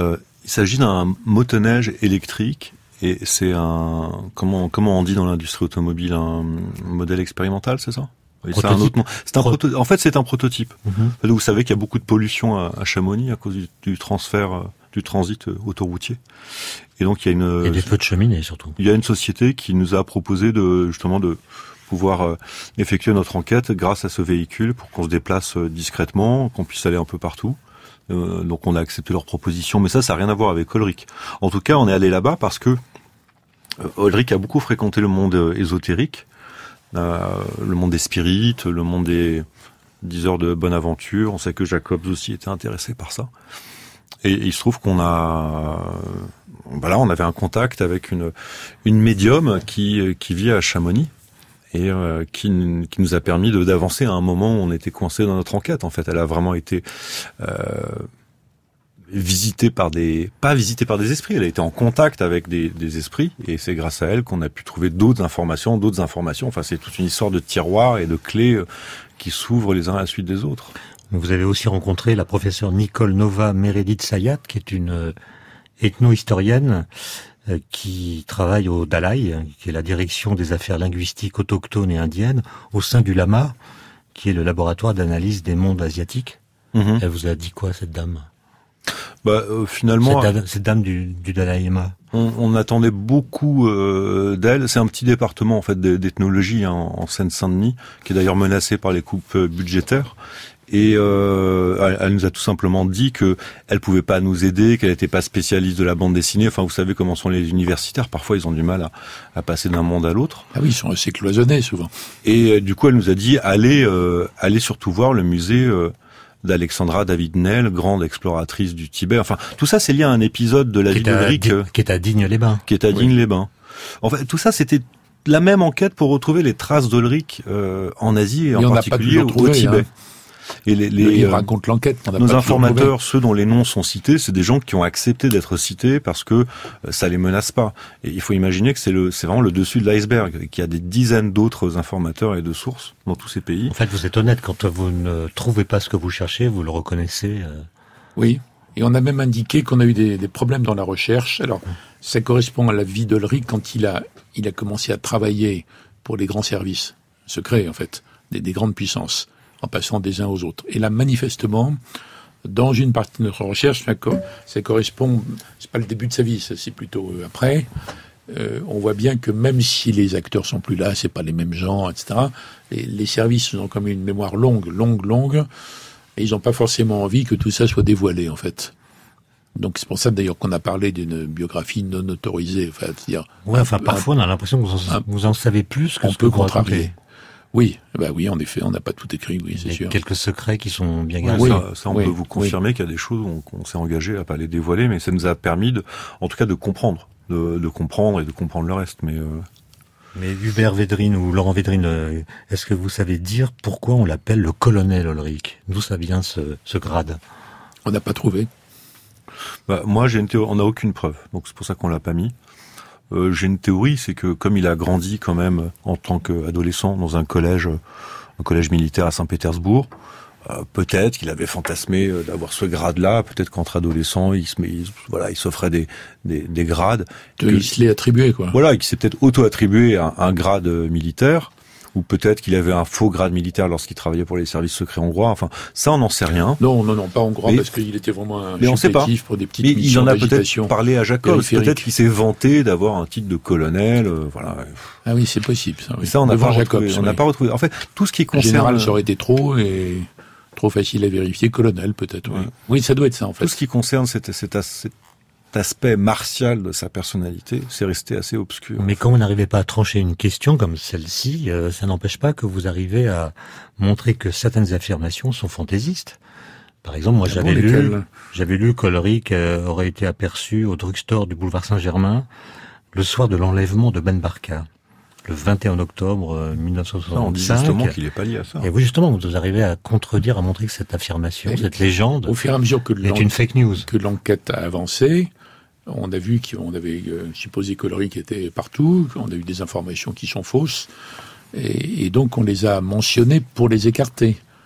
[SPEAKER 3] Il s'agit d'un motoneige électrique et c'est un comment comment on dit dans l'industrie automobile un modèle expérimental, c'est ça? Oui, c'est un autre nom. C'est un Pro... proto... En fait, c'est un prototype. Mm-hmm. Vous savez qu'il y a beaucoup de pollution à, à Chamonix à cause du, du transfert, du transit autoroutier. Et donc il y a une.
[SPEAKER 1] Et des feux de cheminée surtout.
[SPEAKER 3] Il y a une société qui nous a proposé de justement de pouvoir euh, effectuer notre enquête grâce à ce véhicule pour qu'on se déplace euh, discrètement, qu'on puisse aller un peu partout. Euh, donc on a accepté leur proposition, mais ça, ça n'a rien à voir avec Ulrich. En tout cas, on est allé là-bas parce que euh, Ulrich a beaucoup fréquenté le monde euh, ésotérique, euh, le monde des spirites, le monde des diseurs de bonne aventure. On sait que Jacobs aussi était intéressé par ça. Et, et il se trouve qu'on a, euh, voilà, on avait un contact avec une une médium qui qui vit à Chamonix. Et euh, qui, qui nous a permis de, d'avancer à un moment où on était coincé dans notre enquête. En fait, elle a vraiment été euh, visitée par des, pas visitée par des esprits. Elle a été en contact avec des, des esprits, et c'est grâce à elle qu'on a pu trouver d'autres informations, d'autres informations. Enfin, c'est toute une histoire de tiroirs et de clés euh, qui s'ouvrent les uns à la suite des autres.
[SPEAKER 1] Vous avez aussi rencontré la professeure Nicole Nova Meredith Sayat, qui est une euh, ethno-historienne qui travaille au Dalai, qui est la direction des affaires linguistiques autochtones et indiennes, au sein du Lama, qui est le laboratoire d'analyse des mondes asiatiques. Mmh. Elle vous a dit quoi, cette dame?
[SPEAKER 3] Bah, euh, finalement,
[SPEAKER 1] cette dame, cette dame du, du Dalai Lama.
[SPEAKER 3] On, on attendait beaucoup euh, d'elle. C'est un petit département en fait d'ethnologie hein, en Seine-Saint-Denis, qui est d'ailleurs menacé par les coupes budgétaires. Et euh, elle, elle nous a tout simplement dit que elle pouvait pas nous aider, qu'elle n'était pas spécialiste de la bande dessinée. Enfin, vous savez comment sont les universitaires. Parfois, ils ont du mal à, à passer d'un monde à l'autre.
[SPEAKER 2] Ah oui, ils sont assez cloisonnés souvent.
[SPEAKER 3] Et euh, du coup, elle nous a dit allez, euh, allez surtout voir le musée euh, d'Alexandra David-Néel, grande exploratrice du Tibet. Enfin, tout ça, c'est lié à un épisode de la vie d'Ulrich,
[SPEAKER 1] euh, qui est à Digne-les-Bains.
[SPEAKER 3] Qui est à Digne-les-Bains. En fait, tout ça, c'était la même enquête pour retrouver les traces d'Ulrich euh, en Asie et, et en particulier au trouvé, Tibet. Hein.
[SPEAKER 2] Et les, les, le livre raconte l'enquête. On a
[SPEAKER 3] nos
[SPEAKER 2] pas
[SPEAKER 3] informateurs, ceux dont les noms sont cités, c'est des gens qui ont accepté d'être cités parce que ça les menace pas. Et il faut imaginer que c'est le, c'est vraiment le dessus de l'iceberg, qu'il y a des dizaines d'autres informateurs et de sources dans tous ces pays.
[SPEAKER 1] En fait, vous êtes honnête, quand vous ne trouvez pas ce que vous cherchez, vous le reconnaissez. Euh...
[SPEAKER 2] Oui. Et on a même indiqué qu'on a eu des, des problèmes dans la recherche. Alors, ça correspond à la vie d'Ulrich quand il a, il a commencé à travailler pour les grands services secrets, en fait, des, des grandes puissances, en passant des uns aux autres. Et là, manifestement, dans une partie de notre recherche, ça correspond, c'est pas le début de sa vie, ça, c'est plutôt après, euh, on voit bien que même si les acteurs sont plus là, c'est pas les mêmes gens, et cetera, les, les services ont comme une mémoire longue, longue, longue, et ils n'ont pas forcément envie que tout ça soit dévoilé, en fait. Donc c'est pour ça d'ailleurs qu'on a parlé d'une biographie non autorisée. Enfin, c'est-à-dire,
[SPEAKER 1] ouais, enfin un, parfois on a l'impression que vous en, un, vous en savez plus que
[SPEAKER 2] on
[SPEAKER 1] ce
[SPEAKER 2] peut
[SPEAKER 1] que vous
[SPEAKER 2] contrarier.
[SPEAKER 1] racontez.
[SPEAKER 2] Oui, bah oui, en effet, on n'a pas tout écrit, oui, c'est
[SPEAKER 1] Il y a
[SPEAKER 2] sûr.
[SPEAKER 1] Quelques secrets qui sont bien gardés.
[SPEAKER 3] Oui, ça, ça on
[SPEAKER 2] oui,
[SPEAKER 3] peut vous confirmer
[SPEAKER 2] oui.
[SPEAKER 3] qu'il y a des choses où on, on s'est engagé à pas les dévoiler, mais ça nous a permis, de, en tout cas, de comprendre, de, de comprendre et de comprendre le reste. Mais, euh...
[SPEAKER 1] mais Hubert Védrine ou Laurent Védrine, est-ce que vous savez dire pourquoi on l'appelle le colonel Ulrich? D'où ça vient ce, ce grade?
[SPEAKER 2] On n'a pas trouvé.
[SPEAKER 3] Bah, moi, j'ai une théorie, on n'a aucune preuve, donc c'est pour ça qu'on l'a pas mis. Euh, j'ai une théorie, c'est que comme il a grandi quand même en tant qu'adolescent dans un collège, un collège militaire à Saint-Pétersbourg, euh, peut-être qu'il avait fantasmé d'avoir ce grade-là. Peut-être qu'entre adolescents, il se, met, il, voilà, il s'offrait des, des, des grades.
[SPEAKER 2] Que, il se l'est attribué, quoi.
[SPEAKER 3] Voilà, il s'est peut-être auto-attribué un, un grade militaire. Ou peut-être qu'il avait un faux grade militaire lorsqu'il travaillait pour les services secrets hongrois. Enfin, ça, on n'en sait rien.
[SPEAKER 2] Non, non, non, pas hongrois, mais, parce qu'il était vraiment un
[SPEAKER 3] mais on sait pas.
[SPEAKER 2] Pour des petites
[SPEAKER 3] mais
[SPEAKER 2] missions
[SPEAKER 3] il en a
[SPEAKER 2] d'agitation.
[SPEAKER 3] Peut-être parlé à Jacobs. Peut-être qu'il s'est vanté d'avoir un titre de colonel. Euh, voilà.
[SPEAKER 2] Ah oui, c'est possible. Ça, oui.
[SPEAKER 3] ça on n'a pas
[SPEAKER 2] Jacobs,
[SPEAKER 3] retrouvé.
[SPEAKER 2] oui.
[SPEAKER 3] On n'a pas retrouvé. En fait, tout ce qui concerne.
[SPEAKER 2] En général, ça aurait été trop et trop facile à vérifier. Colonel, peut-être. Oui. Ouais. Oui, ça doit être ça, en fait.
[SPEAKER 3] Tout ce qui concerne cet, cet, cet aspect martial de sa personnalité, c'est resté assez obscur.
[SPEAKER 1] Mais quand vous n'arrivez pas à trancher une question comme celle-ci, euh, ça n'empêche pas que vous arrivez à montrer que certaines affirmations sont fantaisistes. Par exemple, moi, ah j'avais, bon, lu, j'avais lu qu'Ulrich euh, aurait été aperçu au drugstore du boulevard Saint-Germain le soir de l'enlèvement de Ben Barka, le vingt et un octobre euh, mille neuf cent soixante-cinq.
[SPEAKER 3] Ça, on dit justement qu'il n'est pas lié à ça.
[SPEAKER 1] Et vous, justement, vous arrivez à contredire, à montrer que cette affirmation, et cette légende,
[SPEAKER 2] au fur et à mesure que
[SPEAKER 1] est une fake news.
[SPEAKER 2] Que l'enquête a avancé, on a vu qu'on avait euh, supposé qu'Ulrich était partout, qu'on a eu des informations qui sont fausses, et, et donc on les a mentionnées pour les écarter.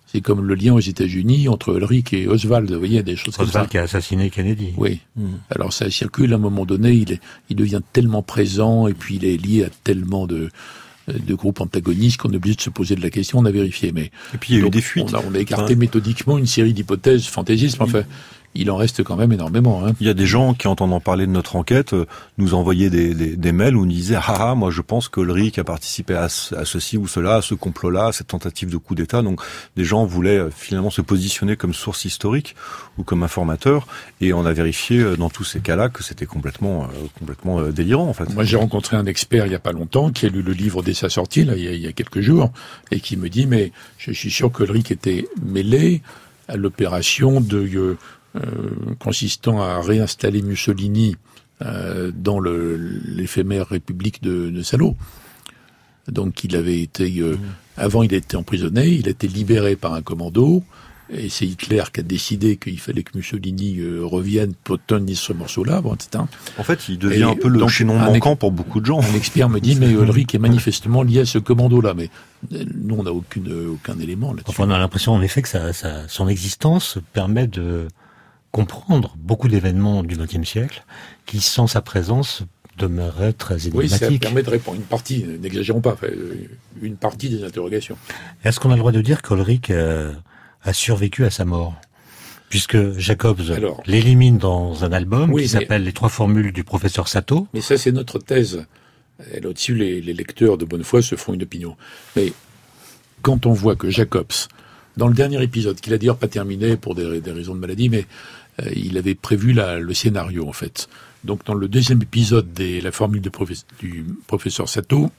[SPEAKER 2] C'est comme le lien aux États-Unis entre Ulrich et Oswald. Vous voyez, des choses comme ça.
[SPEAKER 1] Oswald qui a assassiné Kennedy.
[SPEAKER 2] Oui.
[SPEAKER 3] Mmh.
[SPEAKER 2] Alors ça circule à un moment donné. Il, est, il devient tellement présent et puis il est lié à tellement de, de groupes antagonistes qu'on est obligé de se poser de la question. On a vérifié, mais
[SPEAKER 3] et puis il y a
[SPEAKER 2] donc,
[SPEAKER 3] eu des fuites.
[SPEAKER 2] On a, on a écarté
[SPEAKER 3] enfin,
[SPEAKER 2] méthodiquement une série d'hypothèses fantaisistes. Mais enfin, il en reste quand même énormément. Hein.
[SPEAKER 3] Il y a des gens qui, entendant parler de notre enquête, euh, nous envoyaient des, des, des mails où ils nous disaient « Ah ah, moi je pense qu'Ulrich a participé à, ce, à ceci ou cela, à ce complot-là, à cette tentative de coup d'État. » Donc des gens voulaient euh, finalement se positionner comme source historique ou comme informateur. Et on a vérifié euh, dans tous ces cas-là que c'était complètement, euh, complètement euh, délirant en fait.
[SPEAKER 2] Moi j'ai rencontré un expert il y a pas longtemps qui a lu le livre dès sa sortie, là, il y a, il y a quelques jours, et qui me dit « Mais je suis sûr qu'Ulrich était mêlé à l'opération de... Euh, Euh, consistant à réinstaller Mussolini euh, dans le, l'éphémère République de, de Salo. Donc il avait été... Euh, mmh. Avant il a été emprisonné, il a été libéré par un commando, et c'est Hitler qui a décidé qu'il fallait que Mussolini euh, revienne pour tenir ce morceau-là, bon, et cetera.
[SPEAKER 3] En fait, il devient
[SPEAKER 2] et
[SPEAKER 3] un peu le chaînon manquant pour beaucoup de gens.
[SPEAKER 2] Un expert me dit, mais Ulrich est manifestement lié à ce commando-là, mais nous on n'a aucune, aucun élément là-dessus.
[SPEAKER 1] Enfin, on a l'impression en effet que ça, ça, son existence permet de comprendre beaucoup d'événements du vingtième siècle qui, sans sa présence, demeuraient très énigmatiques.
[SPEAKER 2] Oui, ça permet de répondre une partie, n'exagérons pas, une partie des interrogations.
[SPEAKER 1] Est-ce qu'on a le droit de dire qu'Ulrich euh, a survécu à sa mort ? Puisque Jacobs Alors, l'élimine dans un album oui, qui mais, s'appelle « Les trois formules du professeur Sato ».
[SPEAKER 2] Mais ça, c'est notre thèse. Et là-dessus, les, les lecteurs de bonne foi se feront une opinion. Mais quand on voit que Jacobs, dans le dernier épisode, qu'il a d'ailleurs pas terminé pour des, des raisons de maladie, mais euh, il avait prévu la, le scénario, en fait. Donc, dans le deuxième épisode de la formule de professe, du professeur Sato,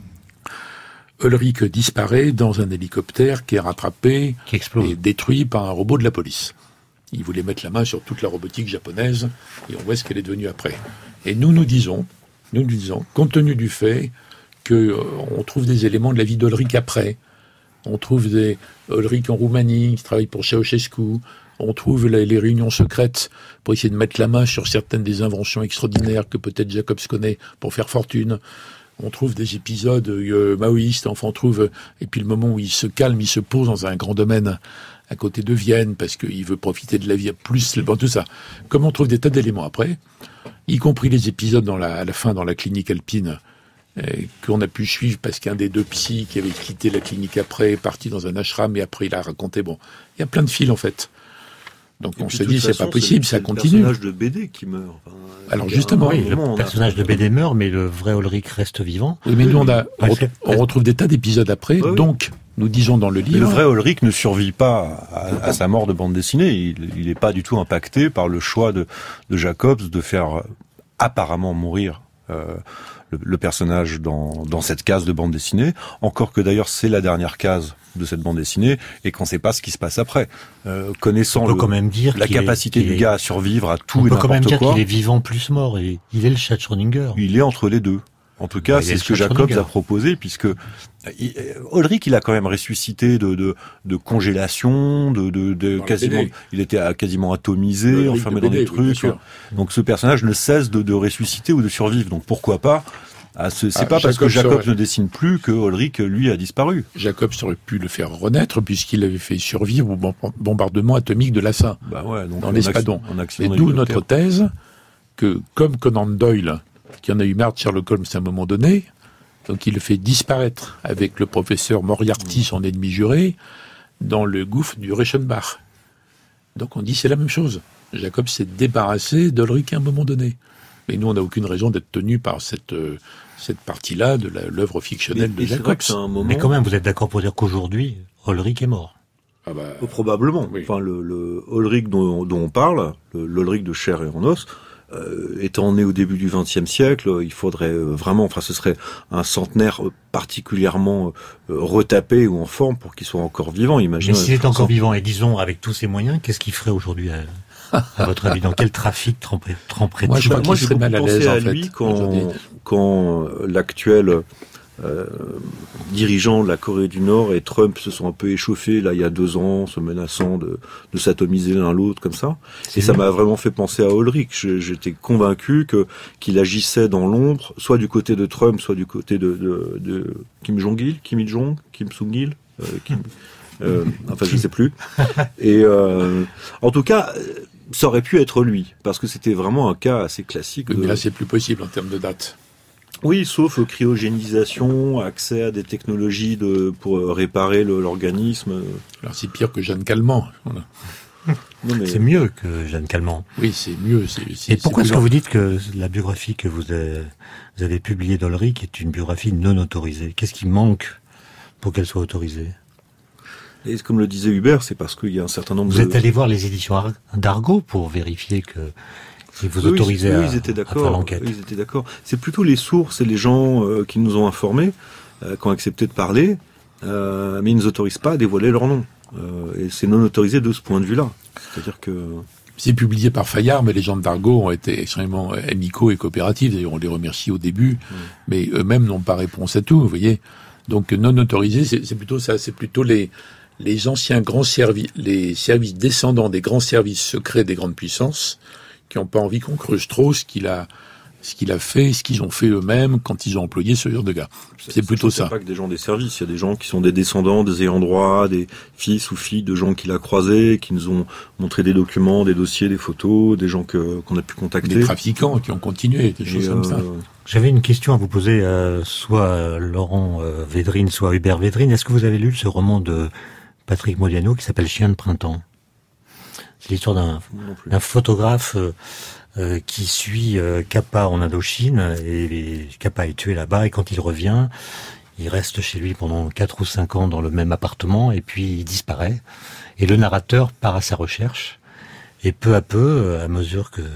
[SPEAKER 2] Ulrich disparaît dans un hélicoptère qui est rattrapé
[SPEAKER 1] qui explose.
[SPEAKER 2] Et détruit par un robot de la police. Il voulait mettre la main sur toute la robotique japonaise et on voit ce qu'elle est devenue après. Et nous nous disons, nous nous disons, compte tenu du fait que euh, on trouve des éléments de la vie d'Ulrich après, on trouve des Ulrich en Roumanie qui travaille pour Ceausescu, on trouve les, les réunions secrètes pour essayer de mettre la main sur certaines des inventions extraordinaires que peut-être Jacobs connaît pour faire fortune. On trouve des épisodes euh, maoïstes, enfin on trouve, et puis le moment où il se calme, il se pose dans un grand domaine à côté de Vienne, parce qu'il veut profiter de la vie, plus bon, tout ça. Comme on trouve des tas d'éléments après, y compris les épisodes dans la, à la fin dans la clinique alpine, euh, qu'on a pu suivre parce qu'un des deux psys qui avait quitté la clinique après est parti dans un ashram et après il a raconté, bon, il y a plein de fils en fait. Donc et on se dit, façon, c'est pas possible, c'est, ça continue.
[SPEAKER 3] C'est le personnage de B D qui meurt. Enfin,
[SPEAKER 2] Alors justement,
[SPEAKER 1] oui, le personnage a... de B D meurt, mais le vrai Ulrich reste vivant.
[SPEAKER 2] Oui, mais nous on, a, on, retrouve, on retrouve des tas d'épisodes après, oui, donc nous disons dans le livre...
[SPEAKER 3] Mais le vrai Ulrich ne survit pas à, à sa mort de bande dessinée, il n'est pas du tout impacté par le choix de, de Jacobs de faire apparemment mourir euh, le, le personnage dans, dans cette case de bande dessinée, encore que d'ailleurs c'est la dernière case de cette bande dessinée, et qu'on ne sait pas ce qui se passe après. Euh, connaissant
[SPEAKER 1] on peut
[SPEAKER 3] le,
[SPEAKER 1] quand même dire
[SPEAKER 3] la capacité
[SPEAKER 1] est,
[SPEAKER 3] du
[SPEAKER 1] est,
[SPEAKER 3] gars à survivre à tout et n'importe quoi...
[SPEAKER 1] On peut quand même dire qu'il est vivant plus mort, et il est le chat Schrödinger.
[SPEAKER 3] Il est entre les deux. En tout cas, bah, c'est ce que Jacobs a proposé, puisque il, Ulrich, il a quand même ressuscité de, de, de congélation, de, de, de quasiment, il était quasiment atomisé, Ulrich enfermé dans B D, des trucs. Oui, donc ce personnage ne cesse de, de ressusciter ou de survivre. Donc pourquoi pas? Ah, c'est ah, pas parce Jacobs que Jacobs aurait... ne dessine plus que Ulrich, lui, a disparu.
[SPEAKER 2] Jacobs aurait pu le faire renaître puisqu'il avait fait survivre au bombardement atomique de Lhasa,
[SPEAKER 3] bah ouais, donc
[SPEAKER 2] dans l'espadon. Et d'où notre thèse que, comme Conan Doyle, qui en a eu marre de Sherlock Holmes à un moment donné, donc il le fait disparaître avec le professeur Moriarty, son ennemi juré, dans le gouffre du Reichenbach. Donc on dit c'est la même chose. Jacobs s'est débarrassé d'Ulrich à un moment donné. Mais nous, on n'a aucune raison d'être tenu par cette, euh, cette partie-là de la, l'œuvre fictionnelle mais, de Jacobs.
[SPEAKER 1] Moment... Mais quand même, vous êtes d'accord pour dire qu'aujourd'hui, Ulrich est mort?
[SPEAKER 3] Ah bah, oh, probablement. Oui. Enfin, le, le Ulrich dont, dont on parle, le, l'Ulrich de chair et en os, euh, étant né au début du vingtième siècle, il faudrait vraiment, enfin, ce serait un centenaire particulièrement euh, retapé ou en forme pour qu'il soit encore vivant. Imaginez.
[SPEAKER 1] Mais s'il est encore vivant, et disons avec tous ses moyens, qu'est-ce qu'il ferait aujourd'hui à... à votre avis, dans quel trafic tremperait-il?
[SPEAKER 3] Moi, je, moi, j'ai beaucoup pensé à lui quand, quand l'actuel euh, dirigeant de la Corée du Nord et Trump se sont un peu échauffés, là, il y a deux ans, se menaçant de, de s'atomiser l'un l'autre, comme ça. C'est et ça m'a vraiment fait penser à Ulrich. Je, j'étais convaincu que, qu'il agissait dans l'ombre, soit du côté de Trump, soit du côté de, de, de Kim Jong-il, Kim Il-jong, Kim Sung-il, euh, Kim... Euh, enfin, je sais plus. Et euh, en tout cas, ça aurait pu être lui, parce que c'était vraiment un cas assez classique.
[SPEAKER 2] Mais
[SPEAKER 3] de...
[SPEAKER 2] là, c'est plus possible en termes de date.
[SPEAKER 3] Oui, sauf cryogénisation, accès à des technologies de pour réparer le, l'organisme.
[SPEAKER 2] Alors, c'est pire que Jeanne Calment. Voilà.
[SPEAKER 3] Non, mais...
[SPEAKER 1] C'est mieux que Jeanne Calment.
[SPEAKER 2] Oui, c'est mieux. C'est, c'est,
[SPEAKER 1] Et pourquoi
[SPEAKER 2] c'est
[SPEAKER 1] est-ce que vous dites que la biographie que vous avez, vous avez publiée d'Olrik est une biographie non autorisée? Qu'est-ce qui manque pour qu'elle soit autorisée?
[SPEAKER 3] Et comme le disait Hubert, c'est parce qu'il y a un certain nombre
[SPEAKER 1] vous
[SPEAKER 3] de...
[SPEAKER 1] Vous êtes allé voir les éditions d'Argo pour vérifier que ils vous
[SPEAKER 3] oui,
[SPEAKER 1] autorisaient
[SPEAKER 3] oui,
[SPEAKER 1] à,
[SPEAKER 3] ils étaient d'accord,
[SPEAKER 1] à faire l'enquête.
[SPEAKER 3] Oui, ils étaient d'accord. C'est plutôt les sources et les gens euh, qui nous ont informés, euh, qui ont accepté de parler, euh, mais ils ne nous autorisent pas à dévoiler leur nom. Euh, et c'est non autorisé de ce point de vue-là. C'est-à-dire que...
[SPEAKER 2] C'est publié par Fayard, mais les gens d'Argo ont été extrêmement amicaux et coopératifs. D'ailleurs, on les remercie au début, mmh. mais eux-mêmes n'ont pas réponse à tout, vous voyez. Donc, non autorisé, c'est, c'est plutôt ça. C'est plutôt les, les anciens grands services, les services descendants des grands services secrets des grandes puissances, qui n'ont pas envie qu'on creuse trop ce qu'il a, ce qu'il a fait, ce qu'ils ont fait eux-mêmes quand ils ont employé ce genre de gars. C'est, c'est plutôt ça.
[SPEAKER 3] Il n'y a pas que des gens des services, il y a des gens qui sont des descendants, des ayants droit, des fils ou filles de gens qu'il a croisés, qui nous ont montré des documents, des dossiers, des photos, des gens que, qu'on a pu contacter.
[SPEAKER 2] Des trafiquants qui ont continué, des choses euh, comme ça.
[SPEAKER 1] J'avais une question à vous poser, euh, soit Laurent euh, Védrine, soit Hubert Védrine. Est-ce que vous avez lu ce roman de Patrick Modiano qui s'appelle Chien de printemps? C'est l'histoire d'un, d'un photographe euh, euh, qui suit euh, Capa en Indochine, et, et Capa est tué là-bas, et quand il revient, il reste chez lui pendant quatre ou cinq ans dans le même appartement, et puis il disparaît. Et le narrateur part à sa recherche, et peu à peu, à mesure que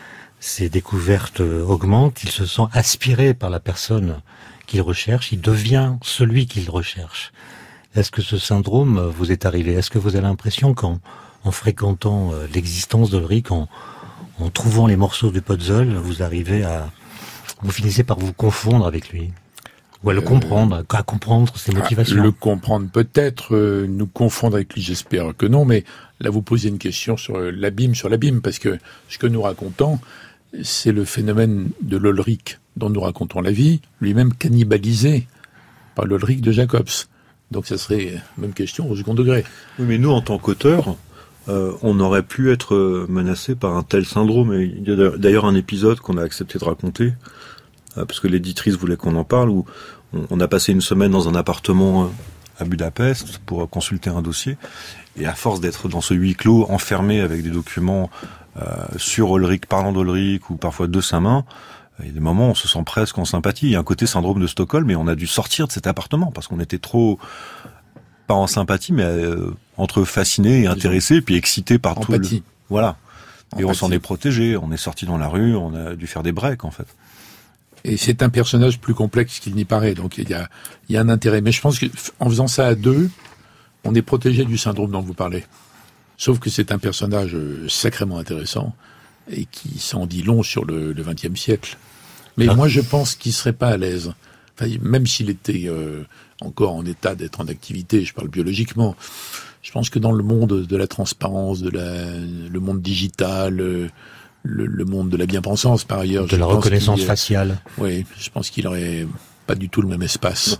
[SPEAKER 1] ses découvertes augmentent, il se sent aspiré par la personne qu'il recherche, il devient celui qu'il recherche. Est-ce que ce syndrome vous est arrivé? Est-ce que vous avez l'impression qu'en en fréquentant l'existence d'Olrik, en, en trouvant les morceaux du puzzle, vous arrivez à... vous finissez par vous confondre avec lui? Ou à le euh, comprendre, à comprendre ses motivations?
[SPEAKER 2] Le comprendre peut-être, euh, nous confondre avec lui, j'espère que non, mais là vous posez une question sur l'abîme, sur l'abîme, parce que ce que nous racontons, c'est le phénomène de l'Olrik dont nous racontons la vie, lui-même cannibalisé par l'Olrik de Jacobs. Donc ça serait même question au second degré.
[SPEAKER 3] Oui, mais nous, en tant qu'auteurs, euh, on aurait pu être menacé par un tel syndrome. Et il y a d'ailleurs un épisode qu'on a accepté de raconter, euh, parce que l'éditrice voulait qu'on en parle, où on, on a passé une semaine dans un appartement à Budapest pour consulter un dossier. Et à force d'être dans ce huis clos, enfermé avec des documents euh, sur Olrik, parlant d'Olrik, ou parfois de sa main, il y a des moments où on se sent presque en sympathie. Il y a un côté syndrome de Stockholm, mais on a dû sortir de cet appartement parce qu'on était trop, pas en sympathie, mais euh, entre fascinés et intéressés, puis excités par tout le... Voilà. Et on s'en est protégé, on est sorti dans la rue, on a dû faire des breaks, en fait.
[SPEAKER 2] Et c'est un personnage plus complexe qu'il n'y paraît, donc il y a, il y a un intérêt. Mais je pense qu'en faisant ça à deux, on est protégé du syndrome dont vous parlez. Sauf que c'est un personnage sacrément intéressant et qui s'en dit long sur le vingtième siècle. Mais ah. moi, je pense qu'il serait pas à l'aise. Enfin, même s'il était euh, encore en état d'être en activité, je parle biologiquement, je pense que dans le monde de la transparence, de la, le monde digital, le, le monde de la bien-pensance, par ailleurs...
[SPEAKER 1] De
[SPEAKER 2] je
[SPEAKER 1] la
[SPEAKER 2] pense
[SPEAKER 1] reconnaissance faciale.
[SPEAKER 2] Oui, je pense qu'il aurait pas du tout le même espace.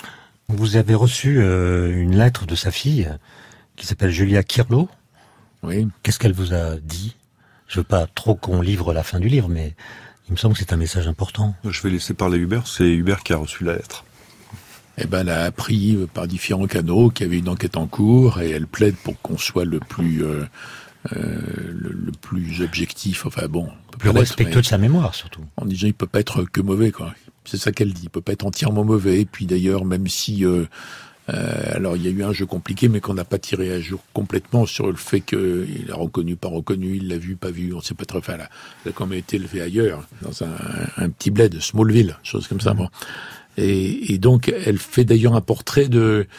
[SPEAKER 1] Vous avez reçu euh, une lettre de sa fille, qui s'appelle Julia Kirlo.
[SPEAKER 2] Oui.
[SPEAKER 1] Qu'est-ce qu'elle vous a dit? Je veux pas trop qu'on livre la fin du livre, mais il me semble que c'est un message important.
[SPEAKER 3] Je vais laisser parler Hubert, c'est Hubert qui a reçu la lettre.
[SPEAKER 2] Eh ben, elle a appris par différents canaux qu'il y avait une enquête en cours et elle plaide pour qu'on soit le plus, euh, euh, le, le plus objectif, enfin bon.
[SPEAKER 1] Le plus respectueux de sa mémoire, surtout.
[SPEAKER 2] En disant, il peut pas être que mauvais, quoi. C'est ça qu'elle dit. Il peut pas être entièrement mauvais. Et puis d'ailleurs, même si, euh, Euh, alors il y a eu un jeu compliqué, mais qu'on n'a pas tiré à jour complètement sur le fait qu'il a reconnu, pas reconnu, il l'a vu, pas vu, on sait pas très. Enfin, là, il a quand même été élevé ailleurs, dans un, un petit bled, Smallville, chose comme ça. Bon. Et, et donc, elle fait d'ailleurs un portrait de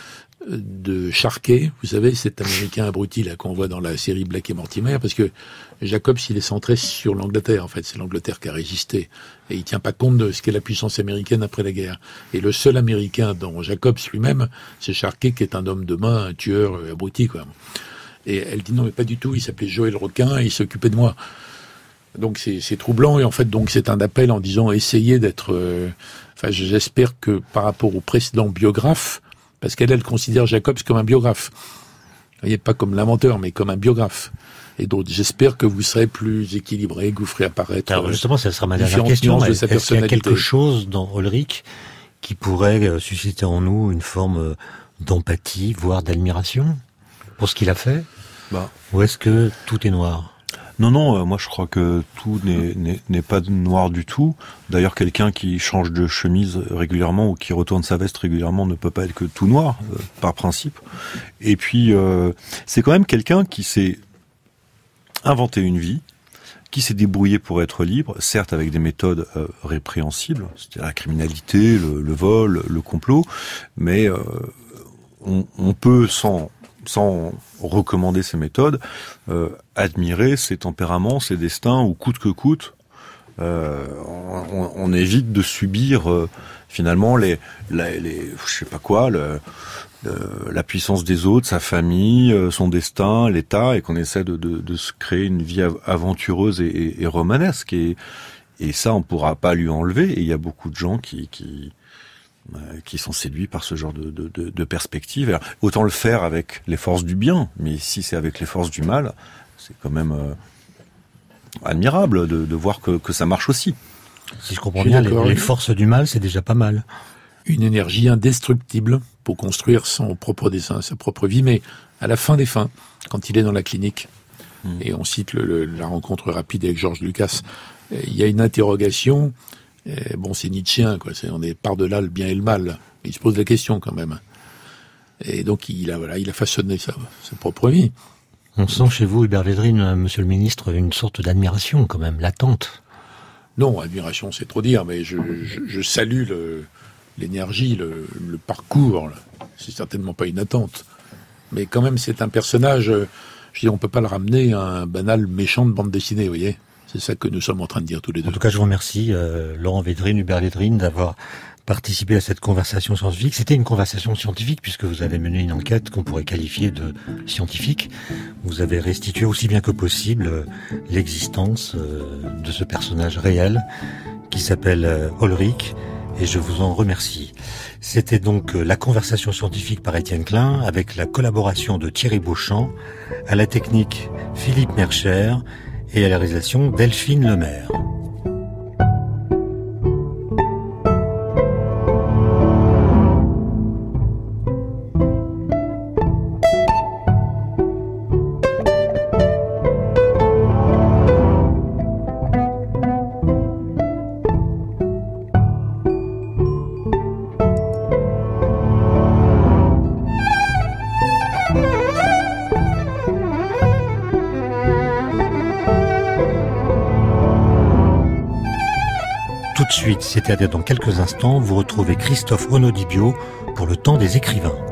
[SPEAKER 2] de Sharkey, vous savez, cet Américain abruti là qu'on voit dans la série Black et Mortimer, parce que Jacobs, il est centré sur l'Angleterre, en fait, c'est l'Angleterre qui a résisté, et il tient pas compte de ce qu'est la puissance américaine après la guerre. Et le seul Américain dans Jacobs lui-même, c'est Sharkey, qui est un homme de main, un tueur euh, abruti, quoi. Et elle dit non, mais pas du tout, il s'appelait Joël Requin, et il s'occupait de moi. Donc c'est, c'est troublant, et en fait, donc c'est un appel en disant essayez d'être. Euh, enfin, j'espère que par rapport aux précédents biographes, Parce qu'elle, elle considère Jacobs comme un biographe. Vous voyez, pas comme l'inventeur, mais comme un biographe. Et donc, j'espère que vous serez plus équilibré, que vous ferez apparaître.
[SPEAKER 1] Alors justement, ça sera ma dernière
[SPEAKER 2] différentes
[SPEAKER 1] question.
[SPEAKER 2] nuances de
[SPEAKER 1] Est-ce
[SPEAKER 2] sa
[SPEAKER 1] qu'il y a
[SPEAKER 2] personnalité.
[SPEAKER 1] quelque chose dans Ulrich qui pourrait euh, susciter en nous une forme euh, d'empathie, voire d'admiration pour ce qu'il a fait?
[SPEAKER 3] Bah.
[SPEAKER 1] Ou est-ce que tout est noir?
[SPEAKER 3] Non, non, euh, moi je crois que tout n'est, n'est, n'est pas noir du tout. D'ailleurs, quelqu'un qui change de chemise régulièrement ou qui retourne sa veste régulièrement ne peut pas être que tout noir, euh, par principe. Et puis, euh, c'est quand même quelqu'un qui s'est inventé une vie, qui s'est débrouillé pour être libre, certes avec des méthodes euh, répréhensibles, c'est-à-dire la criminalité, le, le vol, le complot, mais euh, on, on peut sans... sans recommander ces méthodes, euh, admirer ses tempéraments, ses destins, ou coûte que coûte, euh, on, on évite de subir euh, finalement les, les, les, je sais pas quoi, le, le, la puissance des autres, sa famille, euh, son destin, l'État, et qu'on essaie de, de, de se créer une vie aventureuse et, et, et romanesque. Et, et ça, on pourra pas lui enlever. Et il y a beaucoup de gens qui, qui qui sont séduits par ce genre de, de, de, de perspective. Alors, autant le faire avec les forces du bien, mais si c'est avec les forces du mal, c'est quand même euh, admirable de, de voir que, que ça marche aussi.
[SPEAKER 1] Si je comprends bien, les, les forces du mal, c'est déjà pas mal.
[SPEAKER 2] Une énergie indestructible pour construire son propre dessin, sa propre vie, mais à la fin des fins, quand il est dans la clinique, mmh. et on cite le, le, la rencontre rapide avec George Lucas, il y a une interrogation. Et bon, c'est nietzschéen, quoi. C'est, on est par-delà le bien et le mal. Il se pose la question, quand même. Et donc, il a, voilà, il a façonné sa, sa propre vie.
[SPEAKER 1] On sent chez vous, Hubert Védrine, monsieur le ministre, une sorte d'admiration, quand même, latente.
[SPEAKER 2] Non, admiration, c'est trop dire, mais je, je, je salue le, l'énergie, le, le parcours. Là. C'est certainement pas une attente. Mais quand même, c'est un personnage, je veux dire, on peut pas le ramener à un banal méchant de bande dessinée, vous voyez. C'est ça que nous sommes en train de dire tous les deux.
[SPEAKER 1] En tout cas, je vous remercie, euh, Laurent Védrine, Hubert Védrine, d'avoir participé à cette conversation scientifique. C'était une conversation scientifique puisque vous avez mené une enquête qu'on pourrait qualifier de scientifique. Vous avez restitué aussi bien que possible euh, l'existence euh, de ce personnage réel qui s'appelle euh, Ulrich, et je vous en remercie. C'était donc euh, la conversation scientifique par Étienne Klein avec la collaboration de Thierry Beauchamp, à la technique Philippe Mercher, et à la réalisation Delphine Lemaire. Tout de suite, c'est-à-dire dans quelques instants, vous retrouvez Christophe Onodibio pour le temps des écrivains.